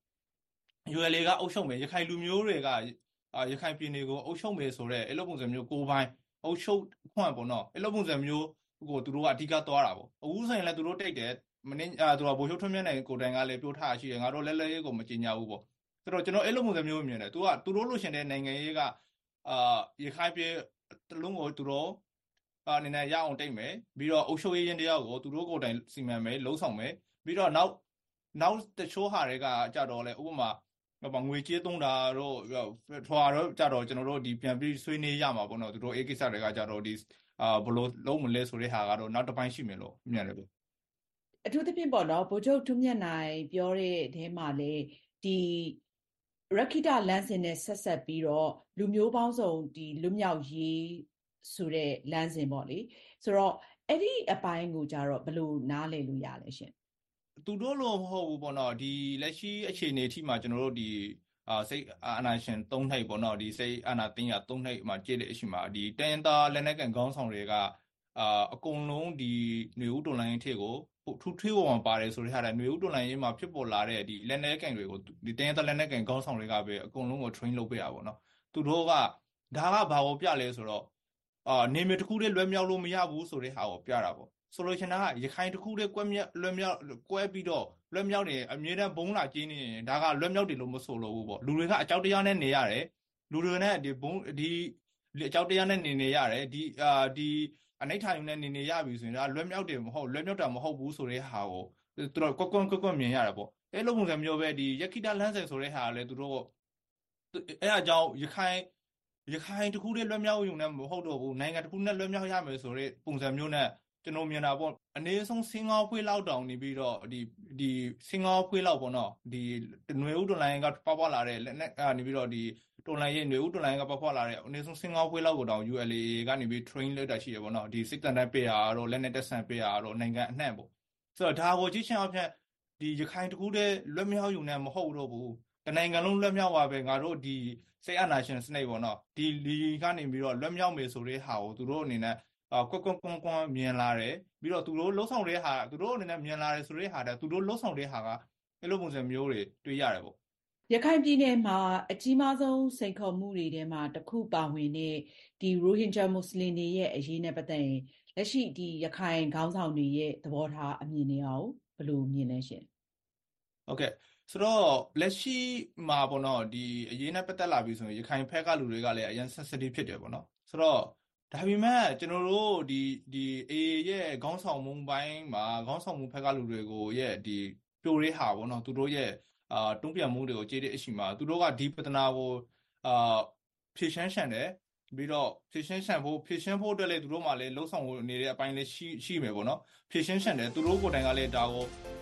ULA ကအုပ်ချုပ်မယ်ရခိုင်လူမျိုးတွေကရခိုင်ပြည်နယ်ကိုအုပ်ချုပ်မယ်ဆိုတော့အဲ့လိုပုံစံမျိုးကိုပိုင်းအုပ်ချုပ်ခွန့်ပေါ့နော်အဲ့လိုပုံစံမျိုးကိုသူတို့ကအဓိကသွားတာပေါ့အခုဆိုရင်လည်းသူတို့တိတ်တယ်မင်းသူကဘိုးချုပ်ထွန်းမြတ်နိုင်ကိုတိုင်ကလည်းပြောထားရှိတယ်ငါတို့လဲရေးကိုမကြင်ညာဘူးပေါ့ဆိုတော့ကျွန်တော်အဲ့လိုပုံစံမျိုးမြင်တယ်သူတို့လိုရှင်တဲ့နိုင်ငံရေးကရခိုင်ပြည်တလုံးကိုသူတို့အနေနဲ့ရအောင်တိတ်မယ်ပြီးတော့အုပ်ချုပ်ရေးရင်တရားကိုသူတို့ကိုတိုင်စီမံမယ်လှုံ့ဆော်မယ်ပြီးတော့နောက်တချို့ဟာတွေကကြတော့လေဥပမာငွေကြေးသုံးတာတော့ထွာတော့ကြတော့ကျွန်တော်တို့ဒီပြန်ပြီးဆွေးနွေးရမှာပေါ့နော်သူတို့အေးကိစ္စတွေကကြတော့ဒီဘလို့လုံးမလဲဆိုတဲ့ဟာကတော့နောက်တစ်ပိုင်းရှိမယ်လို့မြင်တယ်ပေါ့အထူးသဖြင့်ပေါ့နော်ဗိုလ်ချုပ်ထွန်းမြတ်နိုင်ပြောတဲ့အဲမှာလေဒီရခိတလမ်းစဉ်နဲ့ဆက်ဆက်ပြီးတော့လူမျိုးပေါင်းစုံဒီလွတ်မြောက်ရေးဆိုတဲ့လမ်းစဉ်ပေါ့လေဆိုတော့အဲ့ဒီအပိုင်းကိုကြတော့ဘယ်လိုနားလည်လို့ရလဲရှင်သူတို့လို့မဟုတ်ဘူးပေါ့နော်ဒီလက်ရှိအခြေအနေအထိမှာကျွန်တော်တို့ဒီစိတ်အာဏာရှင်၃နှိပ်ပေါ့နော်ဒီစိတ်အာဏာသိမ်းရ၃နှိပ်မှာကြည့်တဲ့အချိန်မှာဒီတိုင်းသားလက်နက်ကန်ခေါင်းဆောင်တွေကအကုန်လုံးဒီຫນွေဦးတော်လိုင်းထက်ကိုထူးထွေးပေါ်မှာပါတယ်ဆိုတဲ့ဟာຫນွေဦးတော်လိုင်းရေးမှာဖြစ်ပေါ်လာတဲ့ဒီလက်နက်ကန်တွေကိုဒီတိုင်းသားလက်နက်ကန်ခေါင်းဆောင်တွေကပဲအကုန်လုံးကို train လုပ်ပေးတာပေါ့နော်သူတို့ကဒါကဘာကိုပြလဲဆိုတော့နေမြေတစ်ခုတည်းလွဲမြောက်လို့မရဘူးဆိုတဲ့ဟာကိုပြတာပေါ့ဆိုလိုချင်တာကရခိုင်တစ်ခုတည်းကွဲပြီးတော့လွဲမြောက်နေအမြဲတမ်းဘုံလာကျင်းနေရင်ဒါကလွဲမြောက်တယ်လို့မဆိုလို့ဘူးပေါ့လူတွေကအကြောက်တရားနဲ့နေရတယ်လူတွေနဲ့ဒီအကြောက်တရားနဲ့နေရတယ်ဒီအနိဋ္ဌာယုံနဲ့နေရပြီဆိုရင်ဒါလွဲမြောက်တယ်မဟုတ်လွဲမြောက်တာမဟုတ်ဘူးဆိုတဲ့ဟာကိုသူတို့ကွက်မြင်ရတယ်ပေါ့အဲ့လိုပုံစံမျိုးပဲဒီရခိတလမ်းစဉ်ဆိုတဲ့ဟာကလည်းသူတို့အဲ့အကြောင်းရခိုင်တစ်ခုတည်းလွဲမြောက်ရုံနဲ့မဟုတ်တော့ဘူးနိုင်ငံတစ်ခုနဲ့လွဲမြောက်ရမယ်ဆိုတဲ့ပုံစံမျိုးနဲ့ကျွန်တော်မြင်တာပေါ့အနည်းဆုံးစင်ကာဖွေးလောက်တောင်နေပြီးတော့ဒီစင်ကာဖွေးလောက်ပေါ့နော်ဒီຫນွေဦးတော်လိုင်းကပေါက်လာတဲ့လက်နဲ့နေပြီးတော့ဒီတော်လိုင်းရဲ့ຫນွေဦးတော်လိုင်းကပေါက်လာတဲ့အနည်းဆုံးစင်ကာဖွေးလောက်ကိုတောင် ULA ကနေပြီး train လုပ်တာရှိတယ်ပေါ့နော်ဒီစစ်တမ်းပေးတာတော့လက်နဲ့တက်ဆန်ပေးတာတော့နိုင်ငံအနှံ့ပေါ့ဆိုတော့ဒါကိုကြည့်ချင်အောင်ဖြင့်ဒီရခိုင်တစ်ခုတည်းလွတ်မြောက်ရုံနဲ့မဟုတ်တော့ဘူးတနိုင်ငံလုံးလွတ်မြောက်ပါပဲငါတို့ဒီစိတ်အာဏာရှင်စနစ်ပေါ့နော်ဒီလီကနေပြီးတော့လွတ်မြောက်မယ်ဆိုတဲ့ဟာကိုသူတို့အနေနဲ့ကွက်မြင်လာတယ်ပြီးတော့သူတို့လှုပ်ဆောင်တဲ့ဟာသူတို့အနေနဲ့မြင်လာတယ်ဆိုတဲ့ဟာတဲ့သူတို့လှုပ်ဆောင်တဲ့ဟာကအဲ့လိုပုံစံမျိုးတွေတွေ့ရတယ်ပေါ့ရခိုင်ပြည်နယ်မှာအကြီးမားဆုံးစိန်ခေါ်မှုတွေထဲမှာတစ်ခုပါဝင်တဲ့ဒီရိုဟင်ဂျာမွတ်စလင်တွေရဲ့အရေးနဲ့ပတ်သက်ရင်လက်ရှိဒီရခိုင်ခေါင်းဆောင်တွေရဲ့သဘောထားအမြင်တွေရောဘယ်လိုမြင်လဲရှင်ဟုတ်ကဲ့ဆိုတော့လက်ရှိမှာပေါ့နော်ဒီအရေးနဲ့ပတ်သက်လာပြီဆိုရင်ရခိုင်ဖက်ကလူတွေကလည်းအရင် sensitive ဖြစ်တယ်ပေါ့နော်ဆိုတော့ဒါပေမဲ့ကျွန်တော်တို့ဒီအေရဲ့ခေါင်းဆောင်မှုပိုင်းမှာခေါင်းဆောင်မှုဖက်ကလူတွေကိုရဲ့ဒီပြိုရေးဟာပေါ့နော်သူတို့ရဲ့တွန်းပြန်မှုတွေကိုကြေးတဲ့အရှိမှာသူတို့ကဒီပဒနာကိုဖြည့်ရှင်းရှန်တယ်ပြီးတော့ဖြည့်ရှင်းဖို့အတွက်လည်းသူတို့မှလည်းလှုပ်ဆောင်နေတဲ့အပိုင်းလည်းရှိမယ်ပေါ့နော်ဖြည့်ရှင်းရှန်တယ်သူတို့ကိုယ်တိုင်ကလည်းဒါကို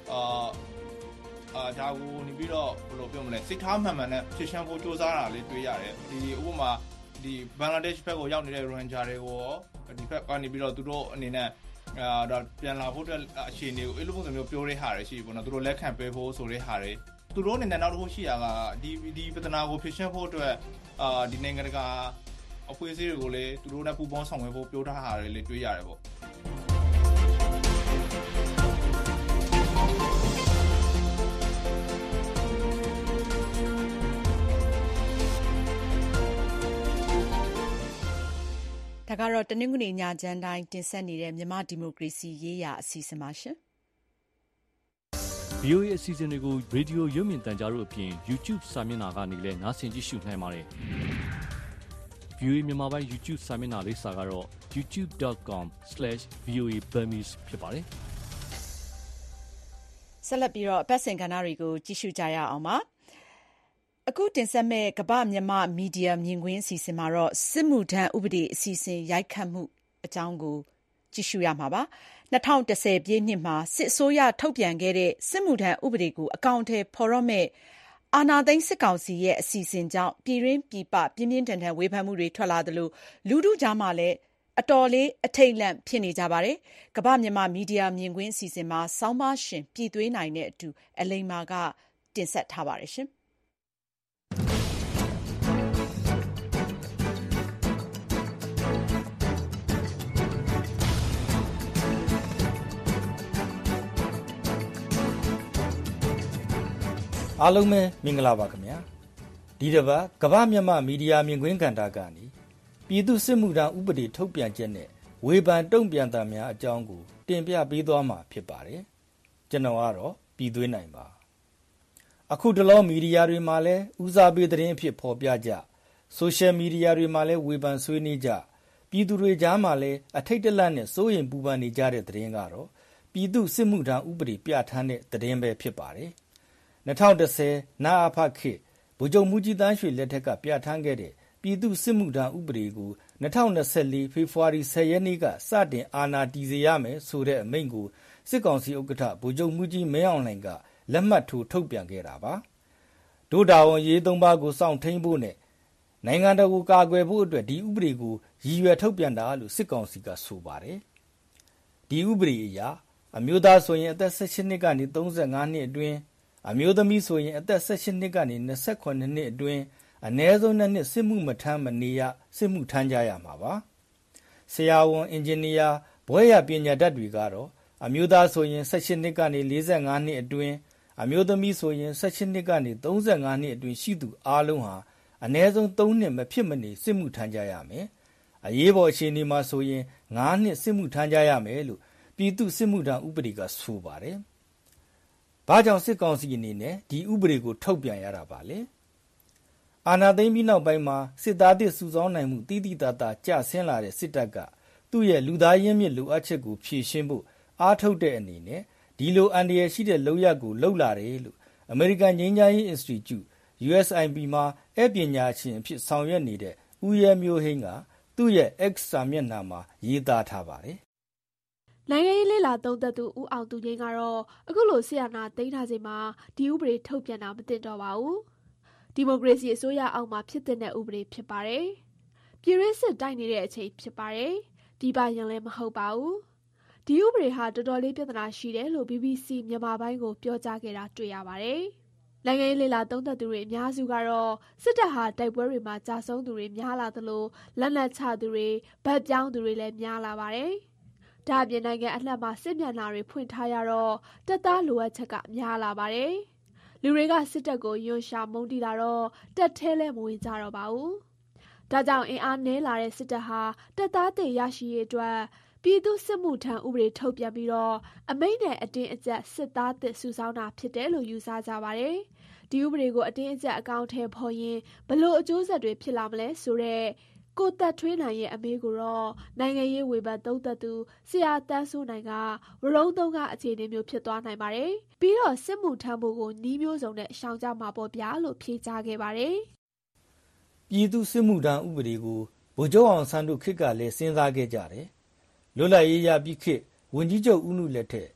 ဒါကိုနေပြီးတော့ဘယ်လိုပြောမလဲစိတ်ထားမှန်နဲ့ဖြည့်ရှင်းဖို့စ조사တာလေးတွေ့ရတယ်ဒီဥပမာဒီဘင်္ဂလားဒေ့ရှ်ဘက်ကိုရောက်နေတဲ့ရိုဟင်ဂျာတွေကိုဒီဘက်ကနေပြီးတော့သူတို့အနေနဲ့ဒါပြန်လာဖို့အတွက်အခြေအနေကိုအဲ့လိုပုံစံမျိုးပြောတဲ့ဟာတွေရှိပြီပေါ့နော်သူတို့လက်ခံပေးဖို့ဆိုတဲ့ဟာတွေသူတို့အနေနဲ့နောက်တစ်ခုရှိရကဒီပဒနာကိုဖြည့်ရှင်းဖို့အတွက်ဒီနိုင်ငံတကာအဖွဲ့အစည်းတွေကိုလည်းသူတို့နဲ့ပူးပေါင်းဆောင်ရွက်ဖို့ပြောထားတာတွေလည်းတွေ့ရတယ်ပေါ့ဒါကတော့တနင်္ဂနွေညချမ်းတိုင်းတင်ဆက်နေတဲ့မြန်မာဒီမိုကရေစီရေးရာအစီအစဉ်ပါရှင်။ VOA အစီအစဉ်တွေကိုရေဒီယိုရုပ်မြင်သံကြားတို့အပြင် YouTube စာမျက်နှာကနေလည်းနားဆင်ကြည့်ရှုနိုင်ပါတယ်။ VOA မြန်မာပိုင်း YouTube စာမျက်နှာလိပ်စာကတော့ youtube.com/voaburmese ဖြစ်ပါတယ်။ဆက်လက်ပြီးတော့အပတ်စဉ်ကဏ္ဍတွေကိုကြည့်ရှုကြရအောင်ပါ။အခုတင်ဆက်မဲ့ကမ္ဘာမြန်မာမီဒီယာမြင်ကွင်းအစီအစဉ်မှာတော့စစ်မှုထမ်းဥပဒေအစီအစဉ်ရိုက်ခတ်မှုအကြောင်းကိုကြည့်ရှုရမှာပါ2010ပြည့်နှစ်မှာစစ်အစိုးရထုတ်ပြန်ခဲ့တဲ့စစ်မှုထမ်းဥပဒေကိုအကောင့်အထည်ဖော်တော့မဲ့အာဏာသိမ်းစစ်ကောင်စီရဲ့အစီအစဉ်ကြောင့်ပြည်တွင်းပြည်ပပြင်းပြင်းထန်ထန်ဝေဖန်မှုတွေထွက်လာသလိုလူထုကြားမှာလည်းအတော်လေးအထိတ်လန့်ဖြစ်နေကြပါတယ်ကမ္ဘာမြန်မာမီဒီယာမြင်ကွင်းအစီအစဉ်မှာစောင်းပါရှင်ပြည်သွေးနိုင်တဲ့အတူအလိမ္မာကတင်ဆက်ထားပါတယ်ရှင်အားလုံးပဲမင်္ဂလာပါခင်ဗျာဒီတစ်ပတ်ကမ္ဘာမြန်မာမီဒီယာမြင်ကွင်းကဏ္ဍကနေပြည်သူစစ်မှုထမ်းဥပဒေထုတ်ပြန်ချက်နဲ့ဝေဖန်တုံ့ပြန်တာများအကြောင်းကိုတင်ပြပေးသွားမှာဖြစ်ပါတယ်ကျွန်တော်ကတော့ပြည်သွင်းနိုင်ပါအခုတလောမီဒီယာတွေမှာလည်းဦးစားပေးသတင်းအဖြစ်ဖော်ပြကြဆိုရှယ်မီဒီယာတွေမှာလည်းဝေဖန်ဆွေးနွေးကြပြည်သူတွေကြားမှာလည်းအထိတ်တလန့်နဲ့စိုးရိမ်ပူပန်နေကြတဲ့သတင်းကတော့ပြည်သူစစ်မှုထမ်းဥပဒေပြဋ္ဌာန်းတဲ့သတင်းပဲဖြစ်ပါတယ်2010နအဖခေတ်ဗိုလ်ချုပ်မူကြီးတန်းရွှေလက်ထက်ကပြဋ္ဌာန်းခဲ့တဲ့ပြည်သူစစ်မှုထမ်းဥပဒေကို2024ဖေဖော်ဝါရီ10ရက်နေ့ကစတင်အာဏာတည်စေရမယ်ဆိုတဲ့အမိန့်ကိုစစ်ကောင်စီဥက္ကဋ္ဌဗိုလ်ချုပ်မူကြီးမင်းအောင်လှိုင်ကလက်မှတ်ထိုးထုတ်ပြန်ခဲ့တာပါဒို့တာဝန်ရေးသုံးပါးကိုစောင့်ထိန်ဖို့နဲ့နိုင်ငံတော်ကိုကာကွယ်ဖို့အတွက်ဒီဥပဒေကိုရည်ရွယ်ထုတ်ပြန်တာလို့စစ်ကောင်စီကဆိုပါတယ်ဒီဥပဒေအရအမျိုးသားဆိုရင်အသက်18နှစ်ကနေ35နှစ်အတွင်းအမျိုးသမီးဆိုရင်အသက်18နှစ်ကနေ28နှစ်အတွင်းအနည်းဆုံး2နှစ်စစ်မှုမထမ်းမနေရစစ်မှုထမ်းကြရမှာပါဆရာဝန်အင်ဂျင်နီယာဘွဲ့ရပညာတတ်တွေကတော့အမျိုးသားဆိုရင်18နှစ်ကနေ45နှစ်အတွင်းအမျိုးသမီးဆိုရင်18နှစ်ကနေ35နှစ်အတွင်းရှိသူအားလုံးဟာအနည်းဆုံး3နှစ်မဖြစ်မနေစစ်မှုထမ်းကြရမယ်အရေးပေါ်အခြေအနေမှာဆိုရင်9နှစ်စစ်မှုထမ်းကြရမယ်လို့ပြည်သူစစ်မှုထမ်းဥပဒေကဆိုပါတယ်ဘာကြောင့်စစ်ကောင်စီအနေနဲ့ဒီဥပဒေကိုထုတ်ပြန်ရတာပါလဲအာဏာသိမ်းပြီးနောက်ပိုင်းမှာစစ်သားတွေစုဆောင်းနိုင်မှုတိတိတတ်တာကျဆင်းလာတဲ့စစ်တပ်ကသူ့ရဲ့လူသားရင်းမြစ်လိုအပ်ချက်ကိုဖြည့်ရှင်းဖို့အားထုတ်တဲ့အနေနဲ့ဒီလိုအန္တရာယ်ရှိတဲ့လုပ်ရပ်ကိုလှုပ်လာတယ်လို့အမေရိကန်ငြိမ်းချမ်းရေး Institute USIP မှာအပညာရှင်အဖြစ်ဆောင်ရွက်နေတဲ့ဦးရဲမျိုးဟိန်းကသူ့ရဲ့ X စာမျက်နှာမှာရေးသားထားပါတယ်နိုင်ငံရေးလေလာသုံးသက်သူဦးအောင်သူငိမ့်ကတော့အခုလိုဆီယနာသိမ်းထားချိန်မှာဒီဥပဒေထုတ်ပြန်တာမသင့်တော့ပါဘူးဒီမိုကရေစီအစိုးရအောက်မှာဖြစ်တဲ့ဥပဒေဖြစ်ပါတယ်ပြည်ရင်းစစ်တိုက်နေတဲ့အချိန်ဖြစ်ပါတယ်ဒီပါရင်လည်းမဟုတ်ပါဘူးဒီဥပဒေဟာတော်တော်လေးပြဿနာရှိတယ်လို့ BBC မြန်မာပိုင်းကိုပြောကြားခဲ့တာတွေ့ရပါတယ်နိုင်ငံရေးလေလာသုံးသက်သူတွေအများစုကတော့စစ်တပ်ဟာတိုက်ပွဲတွေမှာကြာဆုံးသူတွေများလာသလိုလက်နက်ချသူတွေဗတ်ပြောင်းသူတွေလည်းများလာပါတယ်ဒါအပြင်နိုင်ငံအနှံ့မှာစစ်မျက်နှာတွေဖွင့်ထားရတော့တပ်သားလိုအပ်ချက်ကများလာပါတယ်လူတွေကစစ်တပ်ကိုယွန်ရှာမုန်းတီးလာတော့တပ်ထဲလဲမဝင်ကြတော့ပါဘူးဒါကြောင့်အင်အားနည်းလာတဲ့စစ်တပ်ဟာတပ်သားတွေရရှိရေးအတွက်ပြည်သူ့စစ်မှုထမ်းဥပဒေထုတ်ပြန်ပြီးအမိန့်နဲ့အတင်းအကျပ်စစ်သားသစ်စုဆောင်းတာဖြစ်တယ်လို့ယူဆကြပါတယ်။ဒီဥပဒေကိုအတင်းအကျပ်အကောင်အထည်ဖော်ရင်ဘလို့အကျိုးဆက်တွေဖြစ်လာမလဲဆိုတဲ့ကိုသက်ထွေးနိုင်ရဲ့အမေကိုတော့နိုင်ငံရေးဝေဖန်သုံးသပ်သူဆရာတန်းစိုးနိုင်ကဝရုံးသုံးကအခြေအနေမျိုးဖြစ်သွားနိုင်ပါတယ်။ပြီးတော့စစ်မှုထမ်းဖို့ကိုနှီးမျိုးစုံနဲ့ရှောင်ကြမှာပေါ့ဗျာလို့ဖြေကြားခဲ့ပါတယ်။ပြည်သူစစ်မှုထမ်းဥပဒေကိုဗိုလ်ချုပ်အောင်ဆန်းတို့ခေတ်ကလည်းစဉ်းစားခဲ့ကြတယ်။လွတ်လပ်ရေးရပြီးခေတ်ဝန်ကြီးချုပ်ဦးနုလက်ထက်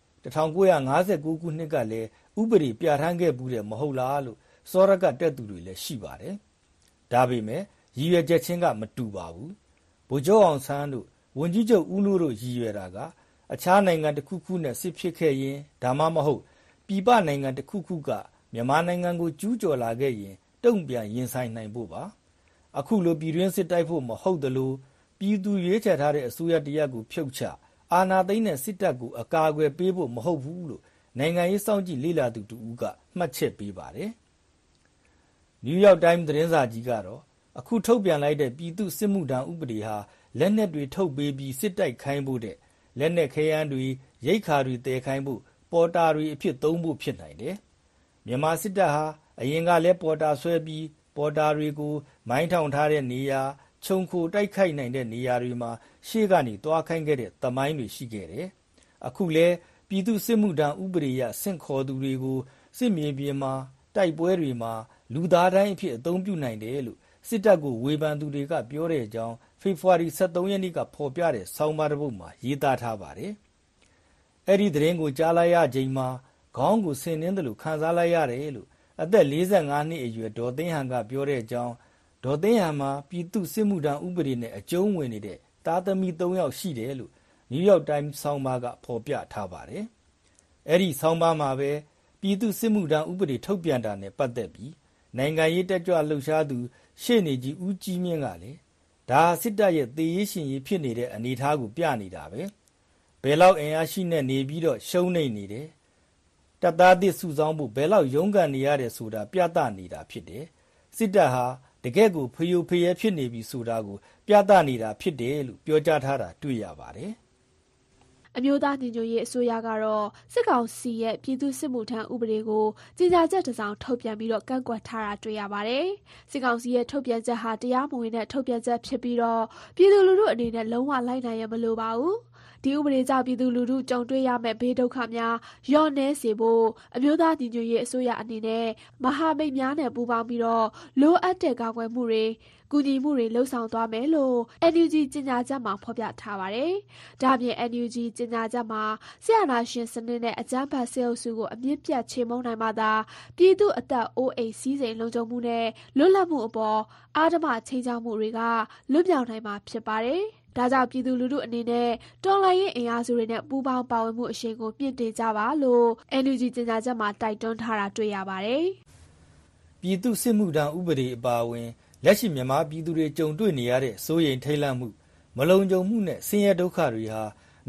1959ခုနှစ်ကလည်းဥပဒေပြဋ္ဌာန်းခဲ့ဘူးတယ်မဟုတ်လားလို့စောရကတက်သူတွေလည်းရှိပါတယ်။ဒါပေမဲ့ရည်ရွယ်ချက်ချင်းကမတူပါဘူး။ဗိုလ်ချုပ်အောင်ဆန်းတို့ဝန်ကြီးချုပ်ဦးနုတို့ရည်ရွယ်တာကအခြားနိုင်ငံတစ်ခုခုနဲ့စစ်ဖြစ်ခဲ့ရင်ဒါမှမဟုတ်ပြည်ပနိုင်ငံတစ်ခုခုကမြန်မာနိုင်ငံကိုကျူးကျော်လာခဲ့ရင်တုံ့ပြန်ရင်ဆိုင်နိုင်ဖို့ပါ။အခုလိုပြည်တွင်းစစ်တိုက်ဖို့မဟုတ်သလိုပြည်သူရွေးချယ်ထားတဲ့အစိုးရတရက်ကိုဖြုတ်ချအာဏာသိမ်းတဲ့စစ်တပ်ကိုအကာအကွယ်ပေးဖို့မဟုတ်ဘူးလို့နိုင်ငံရေးစောင့်ကြည့်လေ့လာသူတူဦးကမှတ်ချက်ပေးပါတယ်။ New York Times သတင်းစာကြီးကတော့အခုထုတ်ပြန်လိုက်တဲ့ပြည်သူ့စစ်မှုထမ်းဥပဒေဟာလက်နက်တွေထုတ်ပေးပြီးစစ်တိုက်ခိုင်းဖို့တဲ့လက်နက်ခဲယမ်းတွေရိတ်ခါတွေတည်ခိုင်းဖို့ပေါ်တာတွေအဖြစ်သုံးဖို့ဖြစ်နိုင်တယ်။မြန်မာစစ်တပ်ဟာအရင်ကလည်းပေါ်တာဆွဲပြီးပေါ်တာတွေကိုမိုင်းထောင်ထားတဲ့နေရာခြုံခိုတိုက်ခိုက်နိုင်တဲ့နေရာတွေမှာရှေ့ကနေတွားခိုင်းခဲ့တဲ့သမိုင်းတွေရှိခဲ့တယ်။အခုလည်းပြည်သူ့စစ်မှုထမ်းဥပဒေအရဆင့်ခေါ်သူတွေကိုစစ်မြေပြင်မှာတိုက်ပွဲတွေမှာလူသားတိုင်းအဖြစ်အသုံးပြုနိုင်တယ်လို့စစ်တပ်ကိုဝေဖန်သူတွေကပြောတဲ့အကြောင်းဖေဖော်ဝါရီ23ရက်နေ့ကဖော်ပြတဲ့ဆောင်းပါးတစ်ပုဒ်မှာရေးသားထားပါတယ်။အဲ့ဒီသတင်းကိုကြားလိုက်ရချိန်မှာခေါင်းကိုဆင်နှင်းတယ်လို့ခံစားလိုက်ရတယ်လို့အသက်45နှစ်အရွယ်ဒေါ်သိန်းဟန်ကပြောတဲ့အကြောင်းဒေါ်သိန်းဟန်မှာပြည်သူ့စစ်မှုထမ်းဥပဒေနဲ့အကျုံးဝင်နေတဲ့သားသမီး3ယောက်ရှိတယ်လို့ New York Times ဆောင်းပါးကဖော်ပြထားပါတယ်။အဲ့ဒီဆောင်းပါးမှာပဲပြည်သူ့စစ်မှုထမ်းဥပဒေထုတ်ပြန်တာနဲ့ပတ်သက်ပြီးနိုင်ငံရေးတက်ကြွလှုပ်ရှားသူရှေ့နေကြီးဦးကြီးမြင့်ကလည်းဒါစစ်တပ်ရဲ့သေရေးရှင်ရေးဖြစ်နေတဲ့အနေအထားကိုပြနေတာပဲဘယ်လောက်အင်အားရှိနေပြီးတော့ရှုံးနေတယ်တပ်သားသစ်စုဆောင်းဖို့ဘယ်လောက်ရုန်းကန်နေရတယ်ဆိုတာပြသနေတာဖြစ်တယ်စစ်တပ်ဟာတကယ့်ကိုဖျို့ဖျဲဖြစ်နေပြီဆိုတာကိုပြသနေတာဖြစ်တယ်လို့ပြောကြားထားတာတွေ့ရပါတယ်အမျိုးသားညီညွတ်ရေးအစိုးရကတော့စစ်ကောင်စီရဲ့ပြည်သူ့စစ်မှုထမ်းဥပဒေကိုကြေညာချက်တစ်စောင်ထုတ်ပြန်ပြီးကန့်ကွက်ထားတာတွေ့ရပါတယ်။စစ်ကောင်စီရဲ့ထုတ်ပြန်ချက်ဟာတရားမဝင်တဲ့ထုတ်ပြန်ချက်ဖြစ်ပြီးပြည်သူလူထုအနေနဲ့လုံးဝလိုက်နိုင်ရမလို့ပါဘူး။ဒီဥပဒေကြောင့်ပြည်သူလူထုကြုံတွေ့ရမယ့်ဘေးဒုက္ခများလျော့နည်းစေဖို့အမျိုးသားညီညွတ်ရေးအစိုးရအနေနဲ့မဟာမိတ်များနဲ့ပူးပေါင်းပြီးလိုအပ်တဲ့ကာကွယ်မှုတွေကူညီမှုတွေလှုပ်ဆောင်သွားမယ်လို့ NUG ကြေညာချက်မှာဖော်ပြထားပါတယ်။ဒါ့အပြင် NUG ကြေညာချက်မှာဆရာနာရှင်စနစ်နဲ့အကြမ်းဖက်ဆဲအုပ်စုကိုအမြင့်ပြတ်ချေမှုန်းနိုင်မှသာပြည်သူအသက်အိုးအိမ်စည်းစိမ်လုံခြုံမှုနဲ့လွတ်လပ်မှုအပေါ်အာဓမချိန်ချမှုတွေကလွတ်မြောက်နိုင်မှာဖြစ်ပါတယ်။ဒါကြောင့်ပြည်သူလူထုအနေနဲ့တော်လှန်ရေးအင်အားစုတွေနဲ့ပူးပေါင်းပါဝင်မှုအရှိန်ကိုမြင့်တင်ကြပါလို့ NUG ကြေညာချက်မှာတိုက်တွန်းထားတာတွေ့ရပါတယ်။ပြည်သူစစ်မှုထမ်းဥပဒေအပါအဝင်လက်ရှိမြန်မာပြည်သူတွေကြုံတွေ့နေရတဲ့စိုးရိမ်ထိတ်လန့်မှုမလုံခြုံမှုနဲ့ဆင်းရဲဒုက္ခတွေဟာ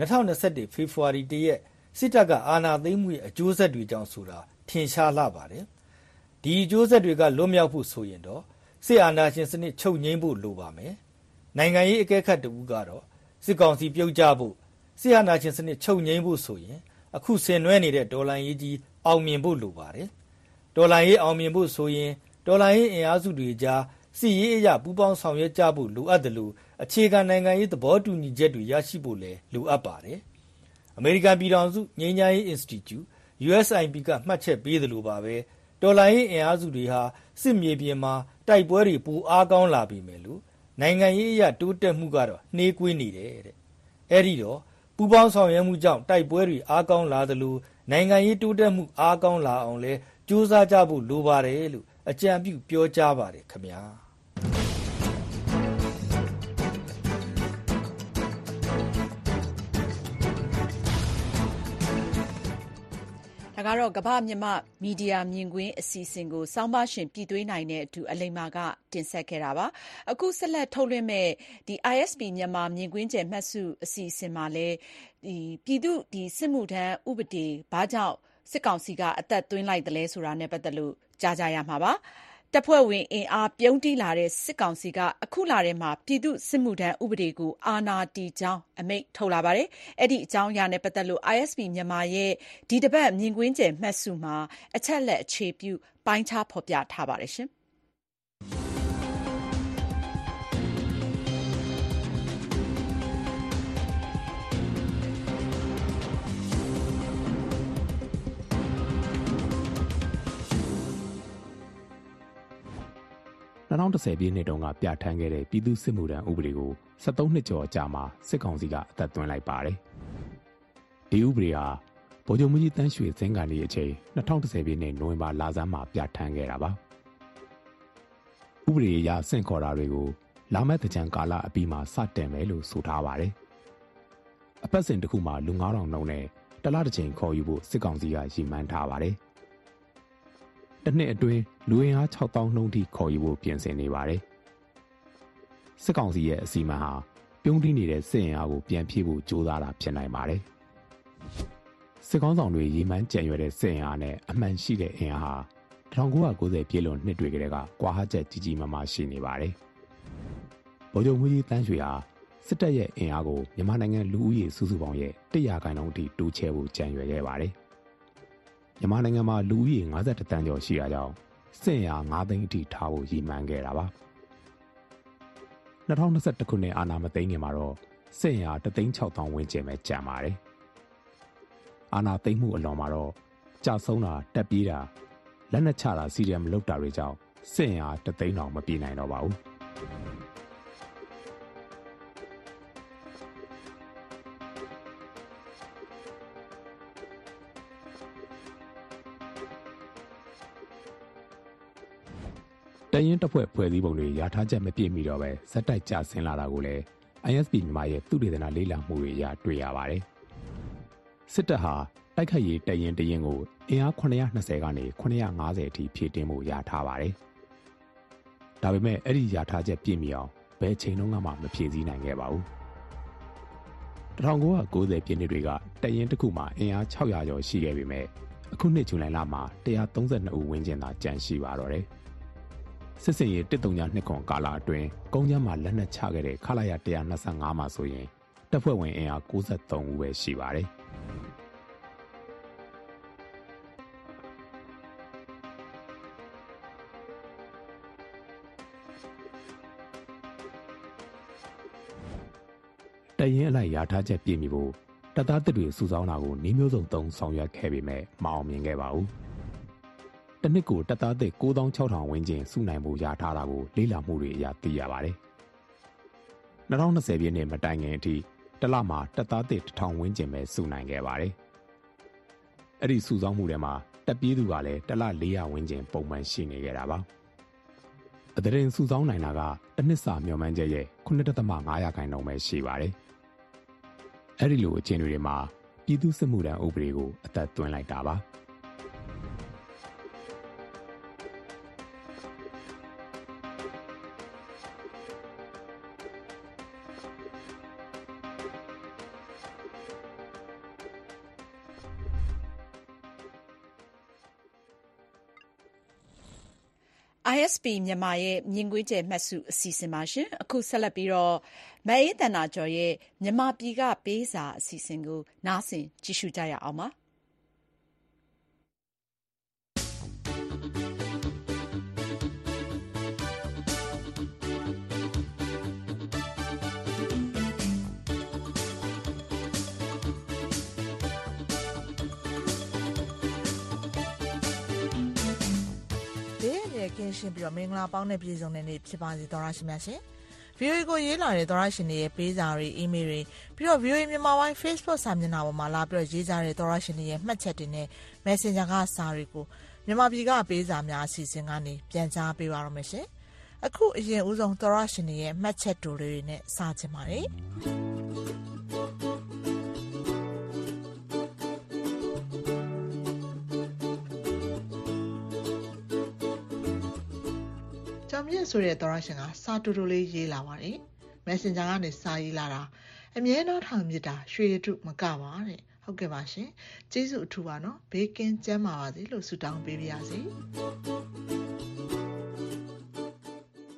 2021ဖေဖော်ဝါရီ1ရက်စစ်တပ်ကအာဏာသိမ်းမှုရဲ့အကျိုးဆက်တွေကြောင့်ဆိုတာထင်ရှားလာပါတယ်။ဒီအကျိုးဆက်တွေကလွတ်မြောက်ဖို့ဆိုရင်တော့စစ်အာဏာရှင်စနစ်ချုပ်ငြိမ်းဖို့လိုပါမယ်။နိုင်ငံရေးအကဲခတ်တူကတော့စစ်ကောင်စီပြုတ်ကျဖို့စစ်အာဏာရှင်စနစ်ချုပ်ငြိမ်းဖို့ဆိုရင်အခုဆင်နွှဲနေတဲ့ဒေါ်လာရေးကြီးအောင်မြင်ဖို့လိုပါတယ်။ဒေါ်လာရေးအောင်မြင်ဖို့ဆိုရင်ဒေါ်လာရေးအင်အားစုတွေကြားစစ်ရေးအရာပူးပေါင်းဆောင်ရွက်ကြဖို့လိုအပ်တယ်လို့အခြေခံနိုင်ငံရေးသဘောတူညီချက်တွေရရှိဖို့လည်းလိုအပ်ပါတယ်။အမေရိကန်ပြည်ထောင်စုငြိမ်းချမ်းရေး Institute USIP ကမှတ်ချက်ပေးတယ်လို့ပါပဲဒေါ်လာရေးအင်အားစုတွေဟာစစ်မြေပြင်မှာတိုက်ပွဲတွေပိုအားကောင်းလာပြီမယ်လို့နိုင်ငံရေးအရာတိုးတက်မှုကတော့နှေးကွေးနေတယ်တဲ့။အဲဒီတော့ပူးပေါင်းဆောင်ရွက်မှုကြောင့်တိုက်ပွဲတွေအားကောင်းလာသလိုနိုင်ငံရေးတိုးတက်မှုအားကောင်းလာအောင်လဲကြိုးစားကြဖို့လိုပါတယ်လို့အကြံပြုပြောကြားပါတယ်ခင်ဗျာ။ဒါကတော့ကမ္ဘာ့မြန်မာမီဒီယာမြင်ကွင်းအစီအစဉ်ကိုစောင်းပါရှင်ပြည်သွေးနိုင်တဲ့အတူအလိမ္မာကတင်ဆက်ခဲ့တာပါအခုဆက်လက်ထုတ်လွှင့်မဲ့ဒီ ISP မြန်မာမြင်ကွင်းကျယ်မှတ်စုအစီအစဉ်မှာလည်းဒီပြည်သူဒီစစ်မှုထမ်းဥပဒေဘာကြောင့်စစ်ကောင်စီကအသက်သွင်းလိုက်တယ်လဲဆိုတာနဲ့ပတ်သက်လို့ကြားကြရမှာပါတပ်ဖွဲ့ဝင်အင်အားပြုံးတီးလာတဲ့စစ်ကောင်စီကအခုလထဲမှာပြည်သူ့စစ်မှုထမ်းဥပဒေကိုအာဏာတည်ကြောင်းအမိန့်ထုတ်လာပါတယ်။အဲ့ဒီအကြောင်းအရာနဲ့ပတ်သက်လို့ ISP မြန်မာရဲ့ဒီတစ်ပတ်မြင်ကွင်းကျယ်မှတ်စုမှာအချက်လက်အခြေပြုပိုင်းခြားဖော်ပြထားပါတယ်ရှင်။ 2010ပြည့်နှစ်တုန်းကပြဋ္ဌာန်းခဲ့တဲ့ပြည်သူ့စစ်မှုထမ်းဥပဒေကို73နှစ်ကျော်ကြာမှစစ်ကောင်စီကအသက်သွင်းလိုက်ပါတယ်။ဒီဥပဒေဟာဗိုလ်ချုပ်မှူးကြီးတန်းရွှေစင်ကန်ဒီအချိန်2010ပြည့်နှစ်နိုဝင်ဘာလဆန်းမှာပြဋ္ဌာန်းခဲ့တာပါ။ဥပဒေအရဆင့်ခေါ်တာတွေကိုလာမယ့်သင်္ကြန်ကာလအပြီးမှာစတင်မယ်လို့ဆိုထားပါတယ်။အပတ်စဉ်တစ်ခုမှာလူ9000နှုန်းနဲ့တစ်လတစ်ချိန်ခေါ်ယူဖို့စစ်ကောင်စီကရည်မှန်းထားပါတယ်။တစ်နှစ်အတွင်းလူအင်အား6000နှုန်းထိခေါ်ယူဖို့ပြင်ဆင်နေပါတယ်။စစ်ကောင်စီရဲ့အစီအမံဟာပြုံးတီးနေတဲ့စစ်အင်အားကိုပြန်ဖြည့်ဖို့ကြိုးစားတာဖြစ်နိုင်ပါတယ်။စစ်ကောင်ဆောင်တွေရည်မှန်းကြံရွယ်တဲ့စစ်အင်အားနဲ့အမှန်ရှိတဲ့အင်အားဟာ1990ပြည့်လွန်နှစ်တွေကတည်းကကွာဟချက်ကြီးကြီးမားမားရှိနေပါတယ်။ဗိုလ်ချုပ်မှူးကြီးတန်းရွှေဟာစစ်တပ်ရဲ့အင်အားကိုမြန်မာနိုင်ငံလူဦးရေစုစုပေါင်းရဲ့100%အထိတိုးချဲ့ဖို့ကြံရွယ်ခဲ့ပါတယ်။မြန်မာနိုင်ငံမှာလူဦးရေ51တန်းကျော်ရှိတာကြောင့်စစ်အင်အား9သိန်းအထိထားဖို့ရည်မှန်းခဲ့တာပါ2021ခုနှစ်အာဏာမသိမ်းခင်မှာတော့စစ်အင်အား1,600,000ဝန်းကျင်ပဲကျန်ပါတယ်အာဏာသိမ်းမှုအလွန်မှာတော့ကြာဆုံးတာတက်ပြေးတာလက်နက်ချတာစီရီယမ်လုတ်တာတွေကြောင့်စစ်အင်အား1,000,000မပြေနိုင်တော့ပါဘူးတရင်တပ်ဖွဲ့ဖွဲ့စည်းပုံတွေရာထားချက်မပြည့်မီတော့ပဲဇက်တိုက်ကျဆင်းလာတာကိုလည်း ISP မြန်မာရဲ့သုတေသနလေ့လာမှုတွေအရတွေ့ရပါတယ်။စစ်တပ်ဟာတိုက်ခိုက်ရေးတရင်ကိုအင်အား920ကနေ950အထိဖြည့်တင်းမှုရာထားပါတယ်။ဒါပေမဲ့အဲ့ဒီရာထားချက်ပြည့်မီအောင်ဘယ်ချိန်လုံးကမှမဖြည့်ဆည်းနိုင်ခဲ့ပါဘူး။1990ပြည့်နှစ်တွေကတရင်တစ်ခုမှာအင်အား600ကျော်ရှိခဲ့ပေမဲ့အခုနှစ်ဇူလိုင်လမှာ132ဦးဝန်းကျင်သာကျန်ရှိပါတော့တယ်။စစ်စင်ရေး132ခွန်ကာလအတွင်းကုန်းကျမ်းမှာလက်နက်ချခဲ့တဲ့ခလာရ125မှာဆိုရင်တပ်ဖွဲ့ဝင်အင်အား93ဦးပဲရှိပါတယ်တရင်အလိုက်ရာထားချက်ပြည့်မီဖို့တပ်သားတွေစုဆောင်းတာကိုနှီးမျိုးစုံသုံးဆောင်ရွက်ခဲ့ပေမဲ့မအောင်မြင်ခဲ့ပါဘူးတနစ်ကိုတပ်သားသစ်96,000ဝန်းကျင်စုနိုင်မှုရထားတာကိုလေ့လာမှုတွေအရသိရပါတယ်။2020ပြည့်နှစ်မတိုင်ခင်အထိတစ်လမှာတပ်သားသစ်1000ဝန်းကျင်ပဲစုနိုင်ခဲ့ပါတယ်။အဲ့ဒီစုဆောင်းမှုတွေမှာတပ်ပြေးသူကလည်းတစ်လ400ဝန်းကျင်ပုံမှန်ရှိနေခဲ့တာပါ။အသတင်းစုဆောင်းနိုင်တာကတစ်နှစ်စာမျှော်မှန်းချက်ရဲ့ 9.5% ပဲရှိပါတယ်။အဲ့ဒီလိုအခြေအနေတွေမှာပြည်သူ့စစ်မှုထမ်းဥပဒေကိုအသက်သွင်းလိုက်တာပါ။ ISP မြန်မာရဲ့မြင်ကွင်းကျယ်မှတ်စုအစီအစဉ်ပါရှင်အခုဆက်လက်ပြီးတော့မအေးတန်နာကျော်ရဲ့မြန်မာပြည်ကပေးစာအစီအစဉ်ကိုနားဆင်ကြည့်ရှုကြရအောင်ပါကင်းရှင်းပြီးတော့မင်္ဂလာပေါင်းနဲ့ပြည့်စုံတဲ့နေ့ဖြစ်ပါစေသောရရှိမြတ်ရှင် VOA ကိုရေးလာတဲ့သောရရှင်တွေရဲ့ပေးစာတွေအီးမေးလ်တွေပြီးတော့ VOA မြန်မာပိုင်း Facebook စာမျက်နှာပေါ်မှာလာပြီးတော့ရေးကြတဲ့သောရရှင်တွေရဲ့မှတ်ချက်တွေနဲ့ Messenger ကစာတွေကိုမြန်မာပြည်ကပေးစာများအစီအစဉ်ကနေပြန်ကြားပေးပါရမယ်ရှင်အခုအရင်ဦးဆုံးသောရရှင်တွေရဲ့မှတ်ချက်တူတွေနဲ့စချင်ပါတယ်မြင့်ဆိုတဲ့သောရရှင်ကစာတူတူလေးရေးလာပါတယ် Messenger ကနေစာရေးလာတာအမြဲတမ်းထောင်မြစ်တာရွှေရတုမကပါတဲ့ဟုတ်ကဲ့ပါရှင်ကျေးဇူးအထူးပါနော်ဘေးကင်းကျန်းမာပါစေလို့ဆုတောင်းပေးပါရစေ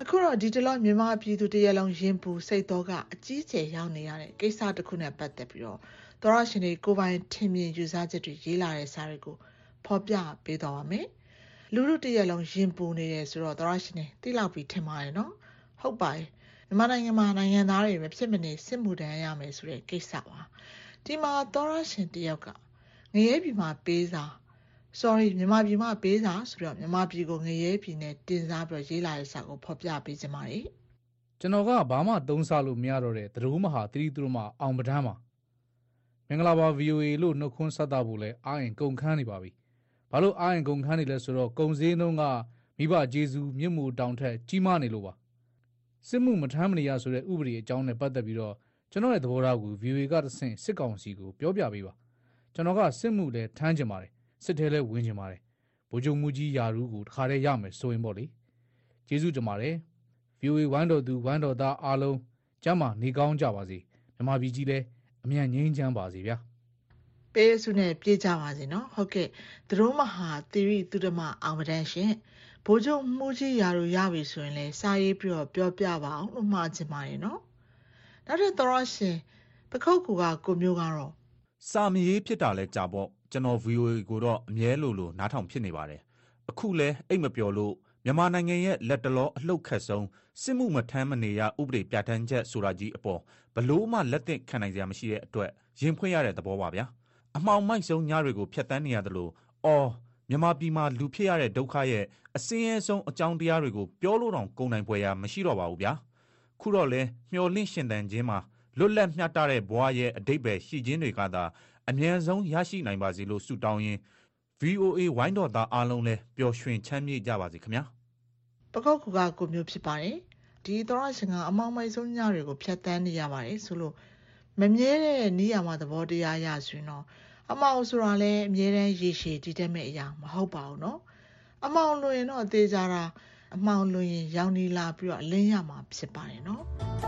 အခုတော့ဒီတလောမြန်မာပြည်သူတရလုံးရင်ပူစိတ်တော့ကအကြီးကျယ်ရောက်နေရတဲ့ကိစ္စတစ်ခုနဲ့ပတ်သက်ပြီးတော့သောရရှင်တွေကိုပိုင်ထင်မြင်ယူဆချက်တွေရေးလာတဲ့စာတွေကိုဖော်ပြပေးသွားပါမယ်လူလူတရလုံးရင်ပူနေတယ်ဆိုတော့သောရရှင်တွေသိလောက်ပြီးထင်ပါတယ်နော်ဟုတ်ပါတယ်မြန်မာနိုင်ငံမှာနိုင်ငံသားတွေပဲဖြစ်မနေစစ်မှုထမ်းရမယ်ဆိုတဲ့ကိစ္စပါဒီမှာသောရရှင်တယောက်ကငရဲပြည်မှာပေးစာsorry မြန်မာပြည်မှာပေးစာဆိုတော့မြန်မာပြည်ကိုငရဲပြည်နဲ့တင်စားပြီးရေးလာတဲ့စာကိုဖော်ပြပေးခြင်းပါတယ်ကျွန်တော်ကဘာမှသုံးစားလို့မရတော့တဲ့သတို့မဟာသတိသူတို့မှအောင်ပဒန်းပါမင်္ဂလာပါ VOA လို့နှုတ်ခွန်းဆက်တာဖို့လဲအားရင်ကုန်ခန်းနေပါပြီဘာလို့အားရင်ကုန်ခန်းနေလဲဆိုတော့ကုံစည်းနှုံးကမိဘဂျေဇူးမြင့်မှုတောင်ထက်ကြီးမားနေလို့ပါစစ်မှုမထမ်းမနေရဆိုတဲ့ဥပဒေအကြောင်းနဲ့ပတ်သက်ပြီးတော့ကျွန်တော်ရဲ့သဘောထားကို VOA ကတဆင့်စစ်ကောင်စီကိုပြောပြပေးပါကျွန်တော်ကစစ်မှုလဲထမ်းကျင်ပါတယ်စစ်ထဲလဲဝင်ကျင်ပါတယ်ဗိုလ်ချုပ်မှုကြီးယာရူးကိုတခါတည်းရမယ်ဆိုရင်ပေါ့လေကျေးဇူးတင်ပါတယ် VOA ဝိုင်းတော်သူဝိုင်းတော်သားအားလုံးကျမ်းမာနေကောင်းကြပါစေမြန်မာပြည်ကြီးလဲအမြန်ငြိမ်းချမ်းပါစေဗျာပေးစုနဲ့ပြေးကြပါစေနော်ဟုတ်ကဲ့သူတို့မဟာသီရိသူဓမ္မအောင်ပဒန်းရှင်ဘိုးချုပ်မှုကြီးရာတို့ရပြီဆိုရင်လဲစာရေးပြီးတော့ပြောပြပါအောင်လို့မှားချင်ပါတယ်နော်နောက်ထပ်သောရရှင်ပခုတ်ကူကကိုမျိုးကတော့စာမရေးဖြစ်တာလဲကြာပေါ့ကျွန်တော် VOA ကိုတော့အမြဲလိုနားထောင်ဖြစ်နေပါတယ်အခုလဲအိတ်မပျော်လို့မြန်မာနိုင်ငံရဲ့လက်တလောအလှုပ်ခတ်ဆုံးစစ်မှုမထမ်းမနေရဥပဒေပြဋ္ဌာန်းချက်ဆိုတာကြီးအပေါ်ဘလို့မှလက်သင့်ခံနိုင်စရာမရှိတဲ့အတွက်ရင်ဖွင့်ရတဲ့သဘောပါဗျာအမှောင်မိုက်ဆုံးညတွေကိုဖျက်ဆီးနေရတယ်လို့မြန်မာပြည်မှာလူဖြစ်ရတဲ့ဒုက္ခရဲ့အစင်းရဲဆုံးအကြောင်းတရားတွေကိုပြောလို့တောင်ကုန်နိုင်ပွဲရမရှိတော့ပါဘူးဗျာခုတော့လဲမျော်လင့်ရှင်သန်ခြင်းမှာလွတ်လပ်မျှတတဲ့ဘဝရဲ့အဓိပ္ပာယ်ရှိခြင်းတွေကသာအမြန်ဆုံးရရှိနိုင်ပါစေလို့ဆုတောင်းရင်း VOA ဝိုင်းတော်သားအားလုံးလဲပျော်ရွှင်ချမ်းမြေ့ကြပါစေခင်ဗျာပကောက်ကူကကိုမျိုးဖြစ်ပါတယ်ဒီသောရရှင်ကအမောင်မိုက်ဆုံးညတွေကိုဖျက်ဆီးနေရပါတယ်ဆိုလို့မမြဲတဲ့နေရာမှာသဘောတရားရဆိုရင်တော့အမောင်ဆိုတာလဲအမြဲတမ်းရေရှည်တည်တတ်မဲ့အရာမဟုတ်ပါဘူးเนาะအမောင်လွင်တော့အသေးကြတာအမောင်လွင်ရင်ရောင်နေလာပြီးတော့အလင်းရမှာဖြစ်ပါတယ်เนาะ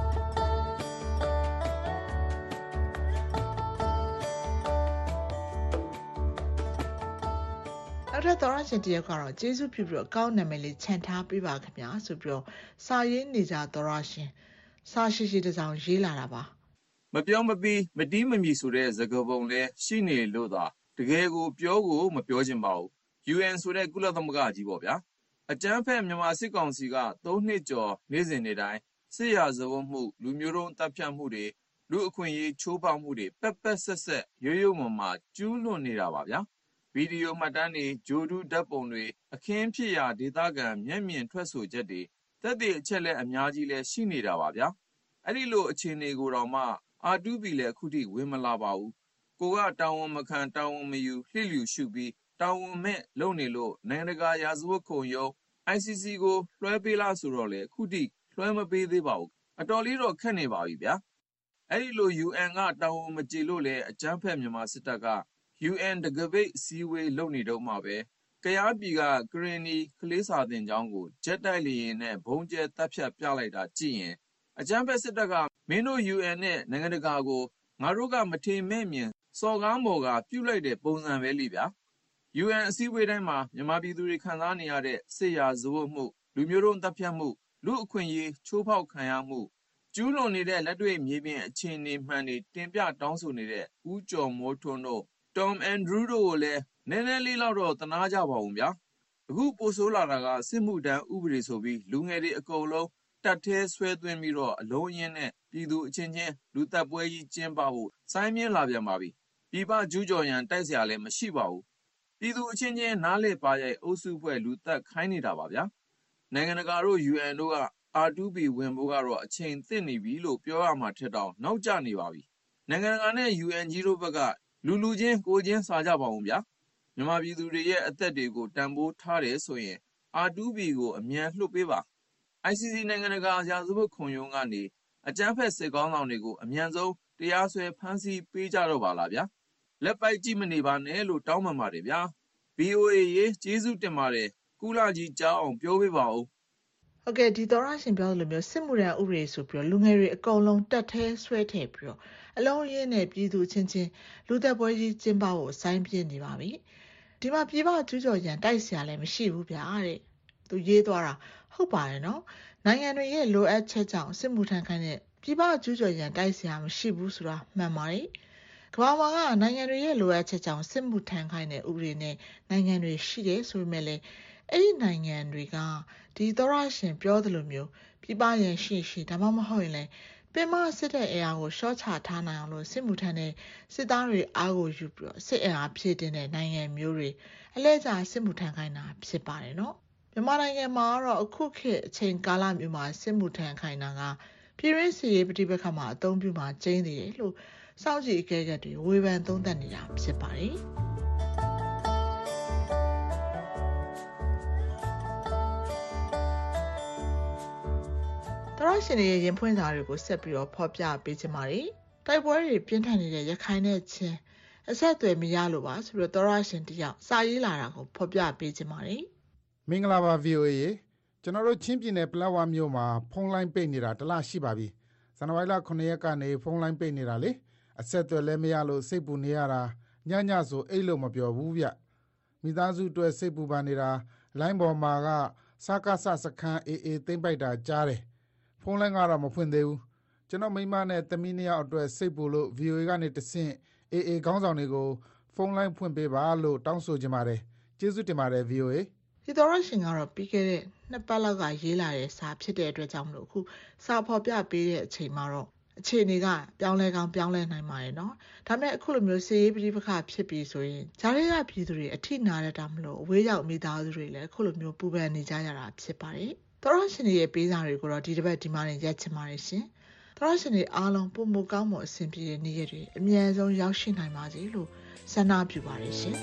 နောက်ထပ်သောရရှင်တယောက်ကတော့ကျေးဇူးပြုပြီးတော့အကောင့်နာမည်လေးခြံထားပေးပါခင်ဗျာဆိုပြီးတော့စာရေးနေကြသောရရှင်စာရှိတစ်စောင်ရေးလာတာပါမပြောမပြီးမတီးမမီဆိုတဲ့စကားပုံလဲရှိနေလို့သာတကယ်ကိုပြောကိုမပြောချင်ပါဘူး UN ဆိုတဲ့ကုလသမဂ္ဂကြီးပေါ့ဗျာအကြမ်းဖက်မြန်မာစစ်ကောင်စီက3နှစ်ကျော်နေ့စဉ်နေ့တိုင်းစစ်ရာဇဝတ်မှုလူမျိုးတုံးတပ်ဖြတ်မှုတွေလူအခွင့်အရေးချိုးဖောက်မှုတွေပက်ပက်ဆက်ဆက်ရိုးရိုးမမာကျူးလွန်နေတာပါဗျာဗီဒီယိုမှတ်တမ်းတွေဂျိုဒူးဓာတ်ပုံတွေအခင်းဖြစ်ရာဒေသခံမျက်မြင်ထွက်ဆိုချက်တွေသက်သေအချက်လက်အများကြီးလဲရှိနေတာပါဗျာအဲ့ဒီလိုအခြေအနေကိုတော့မှR2P လဲအခုထိဝင်မလာပါဘူးကိုကတာဝန်မခံတာဝန်မယူလှစ်လျူရှုပြီးတာဝန်မဲ့လုပ်နေလို့နိုင်ငံတကာရာဇဝတ်ခုံရုံး ICC ကိုလွှဲပေးလားဆိုတော့လေအခုထိလွှဲမပေးသေးပါဘူးအတော်လေးတော့ခက်နေပါပြီဗျာအဲ့ဒီလို UN ကတာဝန်မကျေလို့လဲအကြမ်းဖက်မြန်မာစစ်တပ်က UN တကပိတ်အစည်းအဝေးလုပ်နေတော့မှပဲကရားပြည်ကကရင်နီကလေးစာသင်ကျောင်းကိုဂျက်တိုက်လေယာဉ်နဲ့ဘုံကျဲတပ်ဖြတ်ပြလိုက်တာကြည့်ရင်အကြမ်းဖက်စစ်တပ်ကမင်းတို့ UN နဲ့နိုင်ငံတကာကိုငါတို့ကမထေမဲ့မြင်စော်ကားမော်ကပြုတ်လိုက်တဲ့ပုံစံပဲလိဗျာ UN အစည်းအဝေးတိုင်းမှာမြန်မာပြည်သူတွေခံစားနေရတဲ့စစ်ရာဇဝတ်မှုလူမျိုးတုံးတပ်ဖြတ်မှုလူအခွင့်အရေးချိုးဖောက်ခံရမှုကျူးလွန်နေတဲ့လက်တွေ့မြေပြင်အခြေအနေမှန်တွေတင်ပြတောင်းဆိုနေတဲ့ဦးကျော်မိုးထွန်းတို့ Tom Andrew တို့ကိုလည်းနည်းနည်းလေးတော့သနာကြပါဦးဗျာအခုပိုဆိုးလာတာကစစ်မှုထမ်းဥပဒေဆိုပြီးလူငယ်တွေအကုန်လုံးတပ်ထဲဆွဲသွင်းပြီးတော့အလုံးရင်းနဲ့ပြည်သူအချင်းချင်းလူသက်ပွဲကြီးကျင်းပဖို့စိုင်းမြင်းလာပြန်ပါပြီပြည်ပကျူးကျော်ရန်တိုက်เสียလည်းမရှိပါဘူးပြည်သူအချင်းချင်းနားလေပါရိုက်အုပ်စုဖွဲ့လူသက်ခိုင်းနေတာပါဗျာနိုင်ငံတကာတို့ UN တို့က R2P ဝင်ဖို့ကတော့အချိန်သင့်နေပြီလို့ပြောရမှာထက်တောင်နောက်ကျနေပါပြီနိုင်ငံတကာနဲ့ UN ကြီးတို့ဘက်ကလူချင်းကိုချင်းစာကြပါဦးဗျာမြန်မာပြည်သူတွေရဲ့အသက်တွေကိုတန်ဖိုးထားတယ်ဆိုရင် R2P ကိုအမြန်လွှတ်ပေးပါ ICC နိုင်ငံတကာရာဇဝတ်ခုံရုံးကနေအကြမ်းဖက်စစ်ကောင်းဆောင်တွေကိုအမြန်ဆုံးတရားစွဲဖမ်းဆီးပေးကြတော့ပါလားဗျာလက်ပိုက်ကြည့်မနေပါနဲ့လို့တောင်းပန်ပါတယ်ဗျာ VOA ရေကျေးဇူးတင်ပါတယ်ကုလကြီးကြားအောင်ပြောပေးပါဦးဟုတ်ကဲ့ဒီသောရရှင်ပြောလိုမျိုးစစ်မှုရန်ဥပဒေဆိုပြီးတော့လူငယ်တွေအကုန်လုံးတက်ထဲဆွဲထည့်ပြီးတော့အလုံးရင်းနဲ့ပြည်သူချင်းချင်းလူသက်ပွဲကြီးကျင်းပဖို့စိုင်းပြင်းနေပါပြီဒီမှာပြည်ပကျူးကျော်ရန်တိုက်เสียလည်းမရှိဘူးဗျာတဲ့သူရေးသွားတာဟုတ်ပါတယ်နော်နိုင်ငံတွေရဲ့လိုအပ်ချက်ကြောင့်စစ်မှုထမ်းခိုင်းတဲ့ပြည်ပကျူးကျော်ရန်တိုက်စရာမရှိဘူးဆိုတာမှန်ပါတယ်ကမ္ဘာမှာကနိုင်ငံတွေရဲ့လိုအပ်ချက်ကြောင့်စစ်မှုထမ်းခိုင်းတဲ့ဥပဒေနဲ့နိုင်ငံတွေရှိတယ်ဆိုပေမဲ့လည်းအဲ့ဒီနိုင်ငံတွေကဒီသောရရှင်ပြောသလိုမျိုးပြည်ပရန်ရှိဒါမှမဟုတ်ရင်လည်းပင်မစစ်တဲ့အရာကိုရှော့ချထားနိုင်အောင်လို့စစ်မှုထမ်းတဲ့စစ်သားတွေအားကိုယူပြီးတော့စစ်အင်အားဖြည့်တင်တဲ့နိုင်ငံမျိုးတွေအလဲကျစစ်မှုထမ်းခိုင်းတာဖြစ်ပါတယ်နော်မြန်မာနိုင်ငံမှာတော့အခုခေတ်အချိန်ကာလမျိုးမှာစစ်မှုထမ်းခိုင်းတာကပြည်ရင်းစီရေးပဋိပက္ခမှာအသုံးပြုမှာကျင်းသေးတယ်လို့စောင့်ကြည့်အကဲခတ်တွေဝေဖန်သုံးသပ်နေတာဖြစ်ပါတယ်သောရရှင်ရဲ့ရင်ဖွင့်စာတွေကိုဆက်ပြီးတော့ဖော်ပြပေးချင်ပါတယ်တိုက်ပွဲတွေပြင်းထန်နေတဲ့ရခိုင်နဲ့ချင်းအဆက်အသွယ်မရလို့ပါဆိုပြီးတော့သောရရှင်တယောက်စာရေးလာတာကိုဖော်ပြပေးချင်ပါတယ်မင်္ဂလာပါ VOA ရေကျွန်တော်တို့ချင်းပြည်နယ်ပလက်ဝမြို့မှာဖုန်းလိုင်းပိတ်နေတာတစ်လရှိပါပြီဇန်နဝါရီလ9ရက်ကနေဖုန်းလိုင်းပိတ်နေတာလေအဆက်အသွယ်လည်းမရလို့စိတ်ပူနေရတာညဆိုအိတ်လို့မပြောဘူးဗျမိသားစုအတွက်စိတ်ပူပန်နေတာလိုင်းပေါ်မှာကစကားစခန်းအေးသိမ့်ပိုက်တာကြားတယ်ဖုန်းလိုင်းကတော့မဖွင့်သေးဘူးကျွန်တော်မိမနဲ့သမီးနှစ်ယောက်အတွက်စိတ်ပူလို့ VOA ကနေတဆင့်အေးခေါင်းဆောင်တွေကိုဖုန်းလိုင်းဖွင့်ပေးပါလို့တောင်းဆိုကြပါတယ်ကျေးဇူးတင်ပါတယ် VOA ဒီသောရရှင်ကတော့ပြီးခဲ့တဲ့2ပတ်လောက်ကရေးလာတဲ့စာဖြစ်တဲ့အတွက်ကြောင့်မလို့အခုစာဖော်ပြပေးတဲ့အချိန်မှာတော့အခြေအနေကပြောင်းလဲကောင်းပြောင်းလဲနိုင်ပါတယ်နော်ဒါပေမဲ့အခုလိုမျိုးစီရေးပဋိပက္ခဖြစ်ပြီးဆိုရင်ဂျားတွေကပြည်သူတွေအထိနာရတာမလို့အဝေးရောက်မိသားစုတွေလည်းအခုလိုမျိုးပူပန်နေကြရတာဖြစ်ပါတယ်သောရရှင်ရဲ့ပေးစာတွေကိုတော့ဒီတစ်ပတ်ဒီမှာနေရက်ချင်ပါတယ်ရှင်သောရရှင်တွေအားလုံးပုံမကောင်းမှုအဆင်ပြေတဲ့နေ့ရက်တွေအမြန်ဆုံးရောက်ရှိနိုင်ပါစေလို့ဆန္ဒပြုပါတယ်ရှင်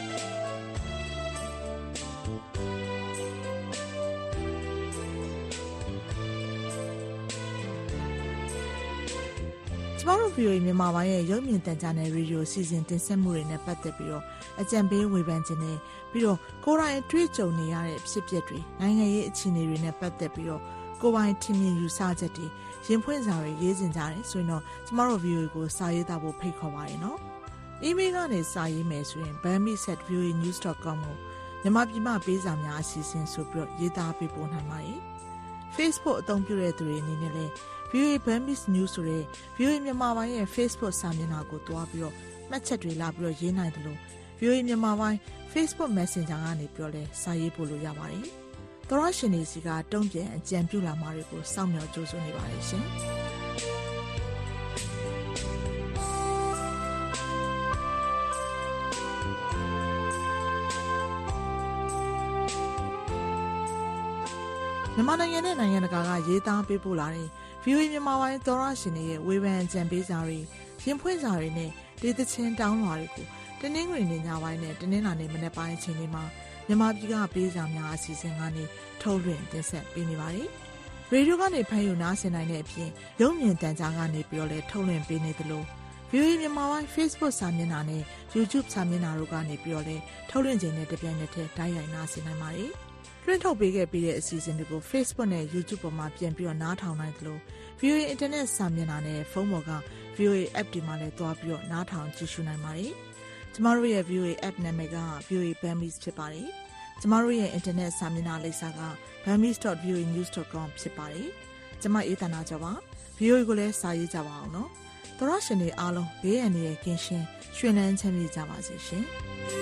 ကျမတို့ VOA မြန်မာပိုင်းရဲ့ရုပ်မြင်သံကြားနယ်ရေဒီယိုစီစဉ်တင်ဆက်မှုတွေနဲ့ပတ်သက်ပြီးတော့အကြံပေးဝေဖန်ခြင်းနဲ့ပြီးတော့ကိုယ်တိုင်တွေ့ကြုံနေရတဲ့ဖြစ်ပျက်တွေနိုင်ငံရေးအခြေအနေတွေနဲ့ပတ်သက်ပြီးတော့ကိုယ်ပိုင်ထင်မြင်ယူဆချက်တွေရင်ဖွင့်စာတွေရေးစင်ကြတယ်ဆိုရင်တော့ကျမတို့ VOA ကိုစာရေးသားဖို့ဖိတ်ခေါ်ပါရနော်။ email ကနေစာရေးမယ်ဆိုရင် bami@voanews.com ကိုမြန်မာပြည်မှာပေးစာများအစီအစဉ်ဆိုပြီးတော့ရေးသားပေးပို့နိုင်ပါတယ်။ Facebook အသုံးပြုတဲ့သူတွေအနေနဲ့လည်းVOA Burmese News ဆိုတဲ့ VOA မြန်မာပိုင်းရဲ့ Facebook စာမျက်နှာကိုတွားပြီးတော့မှတ်ချက်တွေလာပြီးတော့ရေးနိုင်တယ်လို့ VOA မြန်မာပိုင်း Facebook Messenger ကနေပြီးတော့လည်းစာရေးပို့လို့ရပါတယ်။သောရရှင်တွေစီကတုံ့ပြန်အကြံပြုလာမှာတွေကိုစောင့်မျှော်ကြိုးစွနေပါတယ်ရှင်။မြန်မာနိုင်ငံနဲ့နိုင်ငံတကာကရေးသားပေးပို့လာတဲ့ VOA မြန်မာပိုင်းသောရရှင်တွေရဲ့ဝေဖန်ကြံပေးစာတွေရင်ဖွင့်စာတွေနဲ့ဒေသချင်းတောင်းလွှာတွေကိုတနင်္ဂနွေနေ့ညပိုင်းနဲ့တနင်္လာနေ့မနက်ပိုင်းအချိန်တွေမှာမြန်မာပြည်ကပေးစာများအစီအစဉ်ကနေထုတ်လွှင့်တင်ဆက်ပေးနေပါတယ်။ရေဒီယိုကနေဖမ်းယူနားဆင်နိုင်တဲ့အပြင်ရုပ်မြင်သံကြားကနေပြီးတော့လည်းထုတ်လွှင့်ပေးနေသလို VOA မြန်မာပိုင်း Facebook စာမျက်နှာနဲ့ YouTube စာမျက်နှာတို့ကနေပြီးတော့လည်းထုတ်လွှင့်ခြင်းနဲ့တပြိုင်နက်တည်းတိုက်ရိုက်နားဆင်နိုင်ပါတယ်။လွှင့်ထုတ်ပေးခဲ့ပြီးတဲ့အစီအစဉ်တွေကို Facebook နဲ့ YouTube ပေါ်မှာပြန်ပြီးတော့နားထောင်နိုင်သလို VOA Internet စာမျက်နှာနဲ့ဖုန်းပေါ်က VOA App ဒီမှာလည်းတွားပြီးတော့နားထောင်ကြည့်ရှုနိုင်ပါတယ်။ကျမတို့ရဲ့ VOA App နာမည်က VOA Burmese ဖြစ်ပါတယ်။ကျမတို့ရဲ့ Internet စာမျက်နှာလိပ်စာက burmese.voanews.com ဖြစ်ပါတယ်။ကျမအေးသနာကြပါ။ VOA ကိုလည်းစာရေးကြပါအောင်နော်။သောရရှင်တွေအားလုံးဘေးရန်ရဲ့ကင်းရှင်းရွှင်လန်းချမ်းမြေ့ကြပါစေရှင်။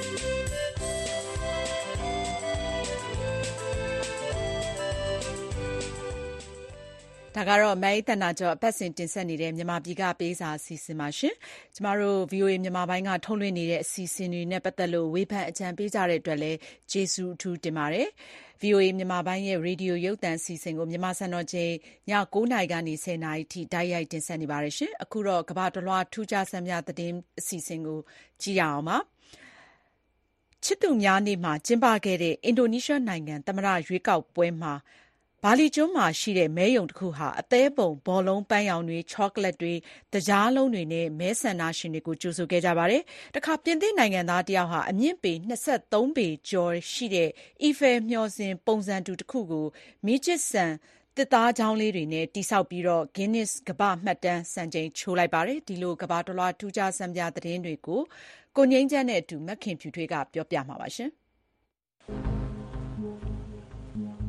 ဒါကတော့မဲသနာကျော်အပတ်စဉ်တင်ဆက်နေတဲ့မြန်မာပြည်ကပေးစာအစီအစဉ်ပါရှင်။ကျမတို့ VOA မြန်မာပိုင်းကထုတ်လွှင့်နေတဲ့အစီအစဉ်တွေနဲ့ပတ်သက်လို့ဝေဖန်အကြံပေးကြတဲ့အတွက်လည်းကျေးဇူးအထူးတင်ပါတယ်။ VOA မြန်မာပိုင်းရဲ့ရေဒီယိုရုပ်သံအစီအစဉ်ကိုမြန်မာစံတော်ချိန်ည9:00နာရီကနေ10:00နာရီထိတိုက်ရိုက်တင်ဆက်နေပါတယ်ရှင်။အခုတော့ကမ္ဘာတလွှားထူးခြားဆန်းမြသတင်းအစီအစဉ်ကိုကြည့်ရအောင်ပါ။ချစ်သူများနေ့မှာကျင်းပခဲ့တဲ့အင်ဒိုနီးရှားနိုင်ငံသမ္မတရွေးကောက်ပွဲမှာဘာလီကျွန်းမှာရှိတဲ့မဲရုံတစ်ခုဟာအသေးပုံဘောလုံးပန်းရောင်တွေချောကလက်တွေတကြားလုံးတွေနဲ့မဲဆန္ဒရှင်တွေကိုကြိုဆိုခဲ့ကြပါတယ်။တခါပြင်သစ်နိုင်ငံသားတယောက်ဟာအမြင့်ပေ23ပေကျော်ရှိတဲ့အီဖယ်မျှော်စင်ပုံစံတူတစ်ခုကိုမီးကျစ်ဆန်တစ်သားချောင်းလေးတွေနဲ့တိဆောက်ပြီးတော့ Guinness ကမ္ဘာမှတ်တမ်းစံချိန်ချိုးလိုက်ပါတယ်။ဒီလိုကမ္ဘာတလွှားထူးခြားဆန်းပြသတင်းတွေကိုကိုငိမ့်ချမ်းနဲ့အတူမခင်ဖြူထွေးကပြောပြမှာပါရှင်။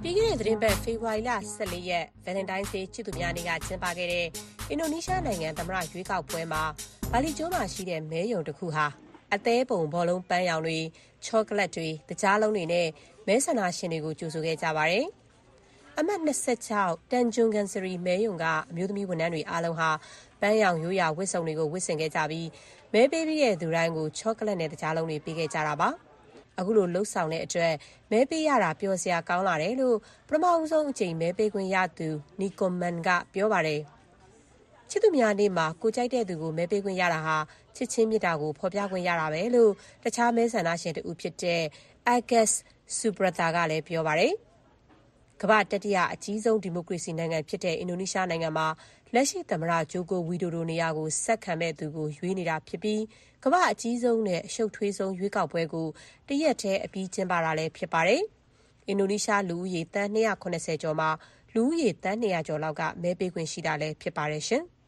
ပြီးခဲ့တဲ့သတင်းပတ်ဖေဖော်ဝါရီလ14ရက် Valentine's Day ချစ်သူများနေ့ကကျင်းပခဲ့တဲ့အင်ဒိုနီးရှားနိုင်ငံသမ္မတရွေးကောက်ပွဲမှာဘာလီကျွန်းမှာရှိတဲ့မဲရုံတစ်ခုဟာအသေးပုံဘောလုံးပန်းရောင်တွေချောကလက်တွေတကြားလုံးတွေနဲ့မဲဆန္ဒရှင်တွေကိုကြိုဆိုခဲ့ကြပါတယ်။အမှတ်26တန်ဂျွန်ကန်စရီမဲရုံကအမျိုးသမီးဝန်ထမ်းတွေအားလုံးဟာပန်းရောင်ရိုးရာဝတ်စုံတွေကိုဝတ်ဆင်ခဲ့ကြပြီးမဲပေးပြီးတဲ့သူတိုင်းကိုချောကလက်နဲ့တကြားလုံးတွေပေးခဲ့ကြတာပါ။အခုလိုလှုပ်ဆောင်တဲ့အတွက်မဲပေးရတာပျော်စရာကောင်းလာတယ်လို့ပထမဦးဆုံးအကြိမ်မဲပေးခွင့်ရသူနီကိုမန်ကပြောပါတယ်။ချစ်သူများနေ့မှာကိုကြိုက်တဲ့သူကိုမဲပေးခွင့်ရတာဟာချစ်ချင်းမြတ်တာကိုဖော်ပြခွင့်ရတာပဲလို့တခြားမဲဆန္ဒရှင်တူဖြစ်တဲ့အာဂတ်စူဘရတာကလည်းပြောပါတယ်။ကမ္ဘာတတိယအကြီးဆုံးဒီမိုကရေစီနိုင်ငံဖြစ်တဲ့အင်ဒိုနီးရှားနိုင်ငံမှာလက်ရှိသမ္မတဂျိုကိုဝီဒိုဒိုနေရာကိုဆက်ခံမဲ့သူကိုရွေးနေတာဖြစ်ပြီးကမ္ဘာအကြီးဆုံးနဲ့အရှုပ်ထွေးဆုံးရွေးကောက်ပွဲကိုတရက်တည်းအပြီးကျင်းပတာလည်းဖြစ်ပါတယ်။အင်ဒိုနီးရှားလူဦးရေသန်း280ကျော်မှာလူဦးရေသန်း200ကျော်လောက်ကမဲပေးခွင့်ရှိတာလည်းဖြစ်ပါတယ်ရှင်။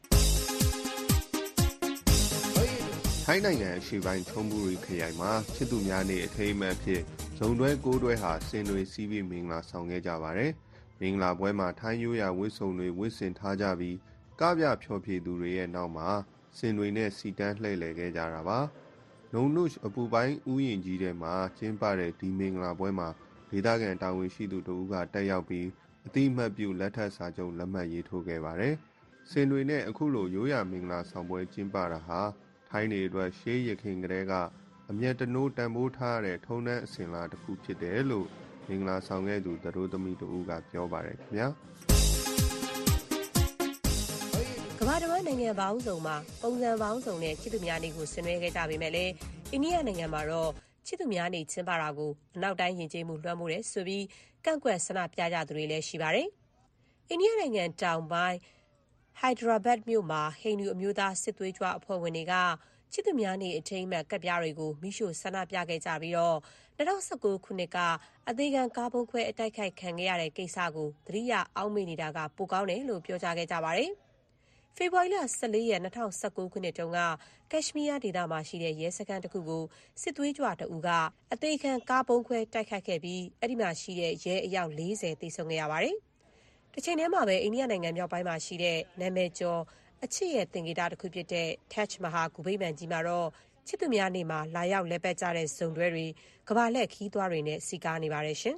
ထိုင်းနိုင်ငံအရှေ့ပိုင်းချုံဘူရီခရိုင်မှာချစ်သူများနေ့အထိမ်းအမှတ်ဖြစ်ဇုံတွဲ9တွဲဟာစင်တွေစီးပြီးမင်္ဂလာဆောင်ခဲ့ကြပါတယ်။မင်္ဂလာပွဲမှာထိုင်းရိုးရာဝတ်စုံတွေဝတ်ဆင်ထားကြပြီးကပြဖျော်ဖြေသူတွေရဲ့နောက်မှာစင်တွေနဲ့စီတန်းလှည့်လည်ခဲ့ကြတာပါ။လုံနုအပူပိုင်းဥယျာဉ်ကြီးထဲမှာကျင်းပတဲ့ဒီမင်္ဂလာပွဲမှာဒေသခံတာဝန်ရှိသူတို့ကတက်ရောက်ပြီးအတိအမှတ်ပြုလက်ထပ်စာချုပ်လက်မှတ်ရေးထိုးခဲ့ပါတယ်။စင်တွေနဲ့အခုလိုရိုးရာမင်္ဂလာဆောင်ပွဲကျင်းပတာဟာထိုင်းတွေအတွက်ရှေးရခင်ကတည်းကအမျက်တနိုးတန်ဖိုးထားတဲ့ထုံးတမ်းအစဉ်အလာတစ်ခုဖြစ်တယ်လို့မင်္ဂလာဆောင်ခဲ့သူသတို့သမီးတို့ကပြောပါတယ်ခင်ဗျာကမ္ဘာတစ်ဝန်းနိုင်ငံပေါင်းစုံမှာပုံစံပေါင်းစုံနဲ့ချစ်သူများနေ့ကိုဆင်နွှဲခဲ့ကြပေမဲ့လည်းအိန္ဒိယနိုင်ငံမှာတော့ချစ်သူများနေ့ကျင်းပတာကိုအနောက်တိုင်းယဉ်ကျေးမှုလွှမ်းမိုးတယ်ဆိုပြီးကန့်ကွက်ဆန္ဒပြကြသူတွေလည်းရှိပါတယ်။အိန္ဒိယနိုင်ငံတောင်ပိုင်းဟိုက်ဒရာဘတ်မြို့မှာဟိန္ဒူအမျိုးသားစစ်သွေးကြွအဖွဲ့ဝင်တွေကချစ်သူများနေ့အထိမ်းအမှတ်ကပ်ပြားတွေကိုမိရှို့ဆန္ဒပြခဲ့ကြပြီးတော့2019ခုနှစ်ကအသေးခံကားပုံခွဲအတိုက်ခိုက်ခံခဲ့ရတဲ့ကိစ္စကိုသတိရအောက်မေ့နေတာကပိုကောင်းတယ်လို့ပြောကြားခဲ့ကြပါတယ်။ဖေဖော်ဝါရီလ14ရက်2019ခုနှစ်တုန်းကကက်ရှ်မီးယားဒေသမှာရှိတဲ့ရဲစခန်းတစ်ခုကိုစစ်သွေးကြွတအူကအသေးခံကားပုံခွဲတိုက်ခိုက်ခဲ့ပြီးအဲ့ဒီမှာရှိတဲ့ရဲအယောက်40သေဆုံးခဲ့ရပါတယ်။တစ်ချိန်တည်းမှာပဲအိန္ဒိယနိုင်ငံမြောက်ပိုင်းမှာရှိတဲ့နာမည်ကျော်အချစ်ရဲ့သင်္ကေတတစ်ခုဖြစ်တဲ့ Taj Mahal ဂူဗိမာန်ကြီးမှာတော့ချစ်သူများနေ့မှာလာရောက်လဲပတ်ကြတဲ့ဇုံတွဲတွေကမ္ဘာလှည့်ခီးသွားတွေနဲ့စီကားနေပါတယ်ရှင်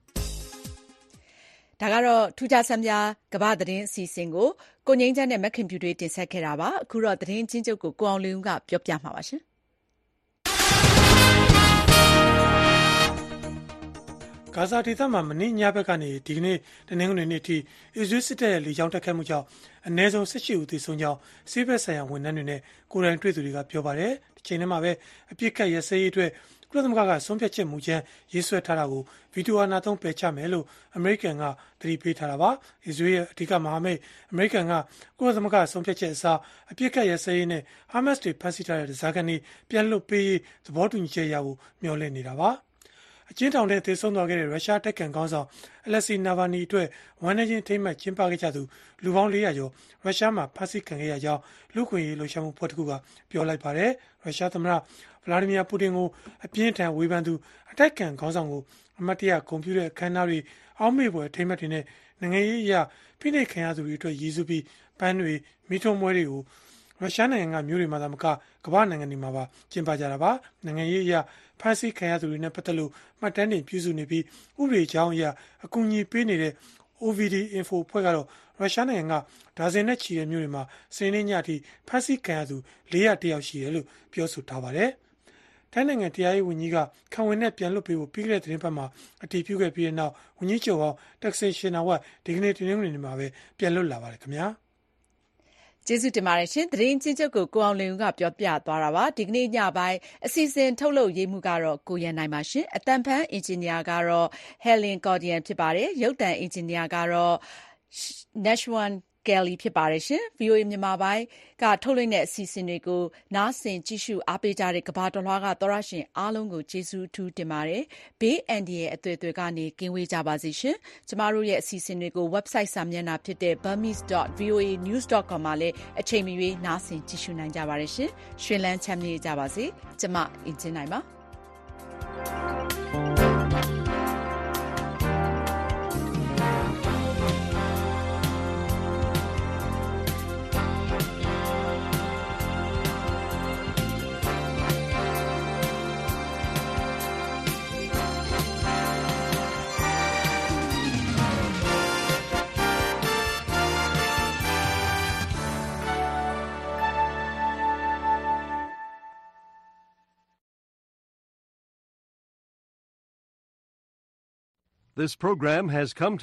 ။ဒါကတော့ထူးခြားဆန်းပြကမ္ဘာသတင်းအစီအစဉ်ကိုကိုငိမ့်ချမ်းနဲ့မခင်ဖြူတွေတင်ဆက်ခဲ့တာပါ။အခုတော့သတင်းချင်းချုပ်ကိုကိုအောင်လင်းဦးကပြောပြမှာပါရှင်။ဂါဇာဒေသမှာမနေ့ညဘက်ကနေဒီကနေ့တနင်္ဂနွေနေ့ထိအစ္စရေးစစ်တပ်ရဲ့လေကြောင်းတိုက်ခိုက်မှုကြောင့်အနည်းဆုံး18ဦးသေဆုံးကြောင်းဆေးဘက်ဆိုင်ရာဝန်ထမ်းတွေနဲ့ကိုယ်တိုင်တွေ့သူတွေကပြောပါတယ်။ဒီချိန်ထဲမှာပဲအပြစ်ခတ်ရစရေးအတွက်ကုလသမဂ္ဂကဆုံးဖြတ်ချက်မူကြမ်းရေးဆွဲထားတာကိုဗီတိုအာဏာသုံးပယ်ချမယ်လို့အမေရိကန်ကသတိပေးထားတာပါ။အစ္စရေးရဲ့အဓိကမဟာမိတ်အမေရိကန်ကကုလသမဂ္ဂဆုံးဖြတ်ချက်အစားအပြစ်ခတ်ရစရေးနဲ့ဟာမတ်စ်တွေဖမ်းဆီးထားတဲ့ဓားစာခံတွေပြန်လွှတ်ပေးရေးသဘောတူညီချက်ရဖို့မျှော်လင့်နေတာပါ။အကျဉ်းထောင်ထဲသေဆုံးသွားခဲ့တဲ့ရုရှားတပ်ကန်ခေါင်းဆောင်အလက်ဆီနာဗာနီအတွက်ဝမ်းနည်းခြင်းထိမ့်မှတ်ကျင်းပခဲ့ကြသူလူပေါင်း400ကျော်ရုရှားမှာဖမ်းဆီးခံခဲ့ရကြောင်းလူ့ခွင့်ရေးလှုပ်ရှားမှုဖွဲ့တစ်ခုကပြောလိုက်ပါတယ်။ရုရှားသမ္မတဗလာဒီမီယာပူတင်ကိုအပြင်းထန်ဝေဖန်သူအတိုက်ခံခေါင်းဆောင်ကိုအမတ်တရဂုဏ်ပြုတဲ့အခမ်းအနားတွေအောက်မေ့ဖွယ်ထိမ့်မှတ်တွေနဲ့နိုင်ငံရေးအရာဖိနှိပ်ခံရသူတွေအတွက်ရည်စူးပြီးပန်းတွေမိထုံးပွဲတွေကိုရုရှားနိုင်ငံကမြို့တွေမှာသာမကကမ္ဘာနိုင်ငံတွေမှာပါကျင်းပကြတာပါနိုင်ငံရေးအရာဖမ်းဆီးခံရသူတွေနဲ့ပတ်သက်လို့မှတ်တမ်းတွေပြုစုနေပြီးဥပဒေကြောင်းအရာအကူအညီပေးနေတဲ့ OVD Info ဖွဲ့ကတော့ရုရှားနိုင်ငံကဒါဇင်နဲ့ချီတဲ့မြို့တွေမှာစနေနေ့ညအထိဖမ်းဆီးခံရသူ400ယောက်ရှိတယ်လို့ပြောဆိုထားပါတယ်။ထိုင်းနိုင်ငံတရားရေးဝန်ကြီးကခံဝန်နဲ့ပြန်လွှတ်ပေးဖို့ပြီးခဲ့တဲ့သတင်းပတ်မှာအတည်ပြုခဲ့ပြီးတဲ့နောက်ဝန်ကြီးချုပ်ဟောင်းတက်ဆင်ရှင်နာဝတ်ဒီကနေ့တနင်္ဂနွေနေ့မှာပဲပြန်လွတ်လာပါတယ်ခင်ဗျာ။ကျေးဇူးတင်ပါတယ်ရှင်သတင်းချင်းချုပ်ကိုအောင်လင်းဦးကပြောပြသွားတာပါဒီကနေ့ညပိုင်းအစီအစဉ်ထုတ်လုပ်ရေးမှုကတော့ကိုရန်နိုင်ပါရှင်အတန်ဖန်အင်ဂျင်နီယာကတော့ Helen Cordian ဖြစ်ပါတယ်ရုပ်သံအင်ဂျင်နီယာကတော့ Nashwan Kelly ဖြစ်ပါတယ်ရှင် VOA မြန်မာပိုင်းကထုတ်လွှင့်တဲ့အစီအစဉ်တွေကိုနားဆင်ကြည့်ရှုအားပေးကြတဲ့ကမ္ဘာတော်လွှားကသောရရှင်အားလုံးကိုကျေးဇူးအထူးတင်ပါတယ်ဘေးအန္တရာယ်အသွယ်သွယ်ကနေကင်းဝေးကြပါစေရှင်ကျမတို့ရဲ့အစီအစဉ်တွေကို website စာမျက်နှာဖြစ်တဲ့ burmese.voanews.com မှာလည်းအချိန်မရွေးနားဆင်ကြည့်ရှုနိုင်ကြပါတယ်ရှင်ရှင်လန်းချမ်းမြေ့ကြပါစေကျမအင်ဂျင်နိုင်ပါ This program has come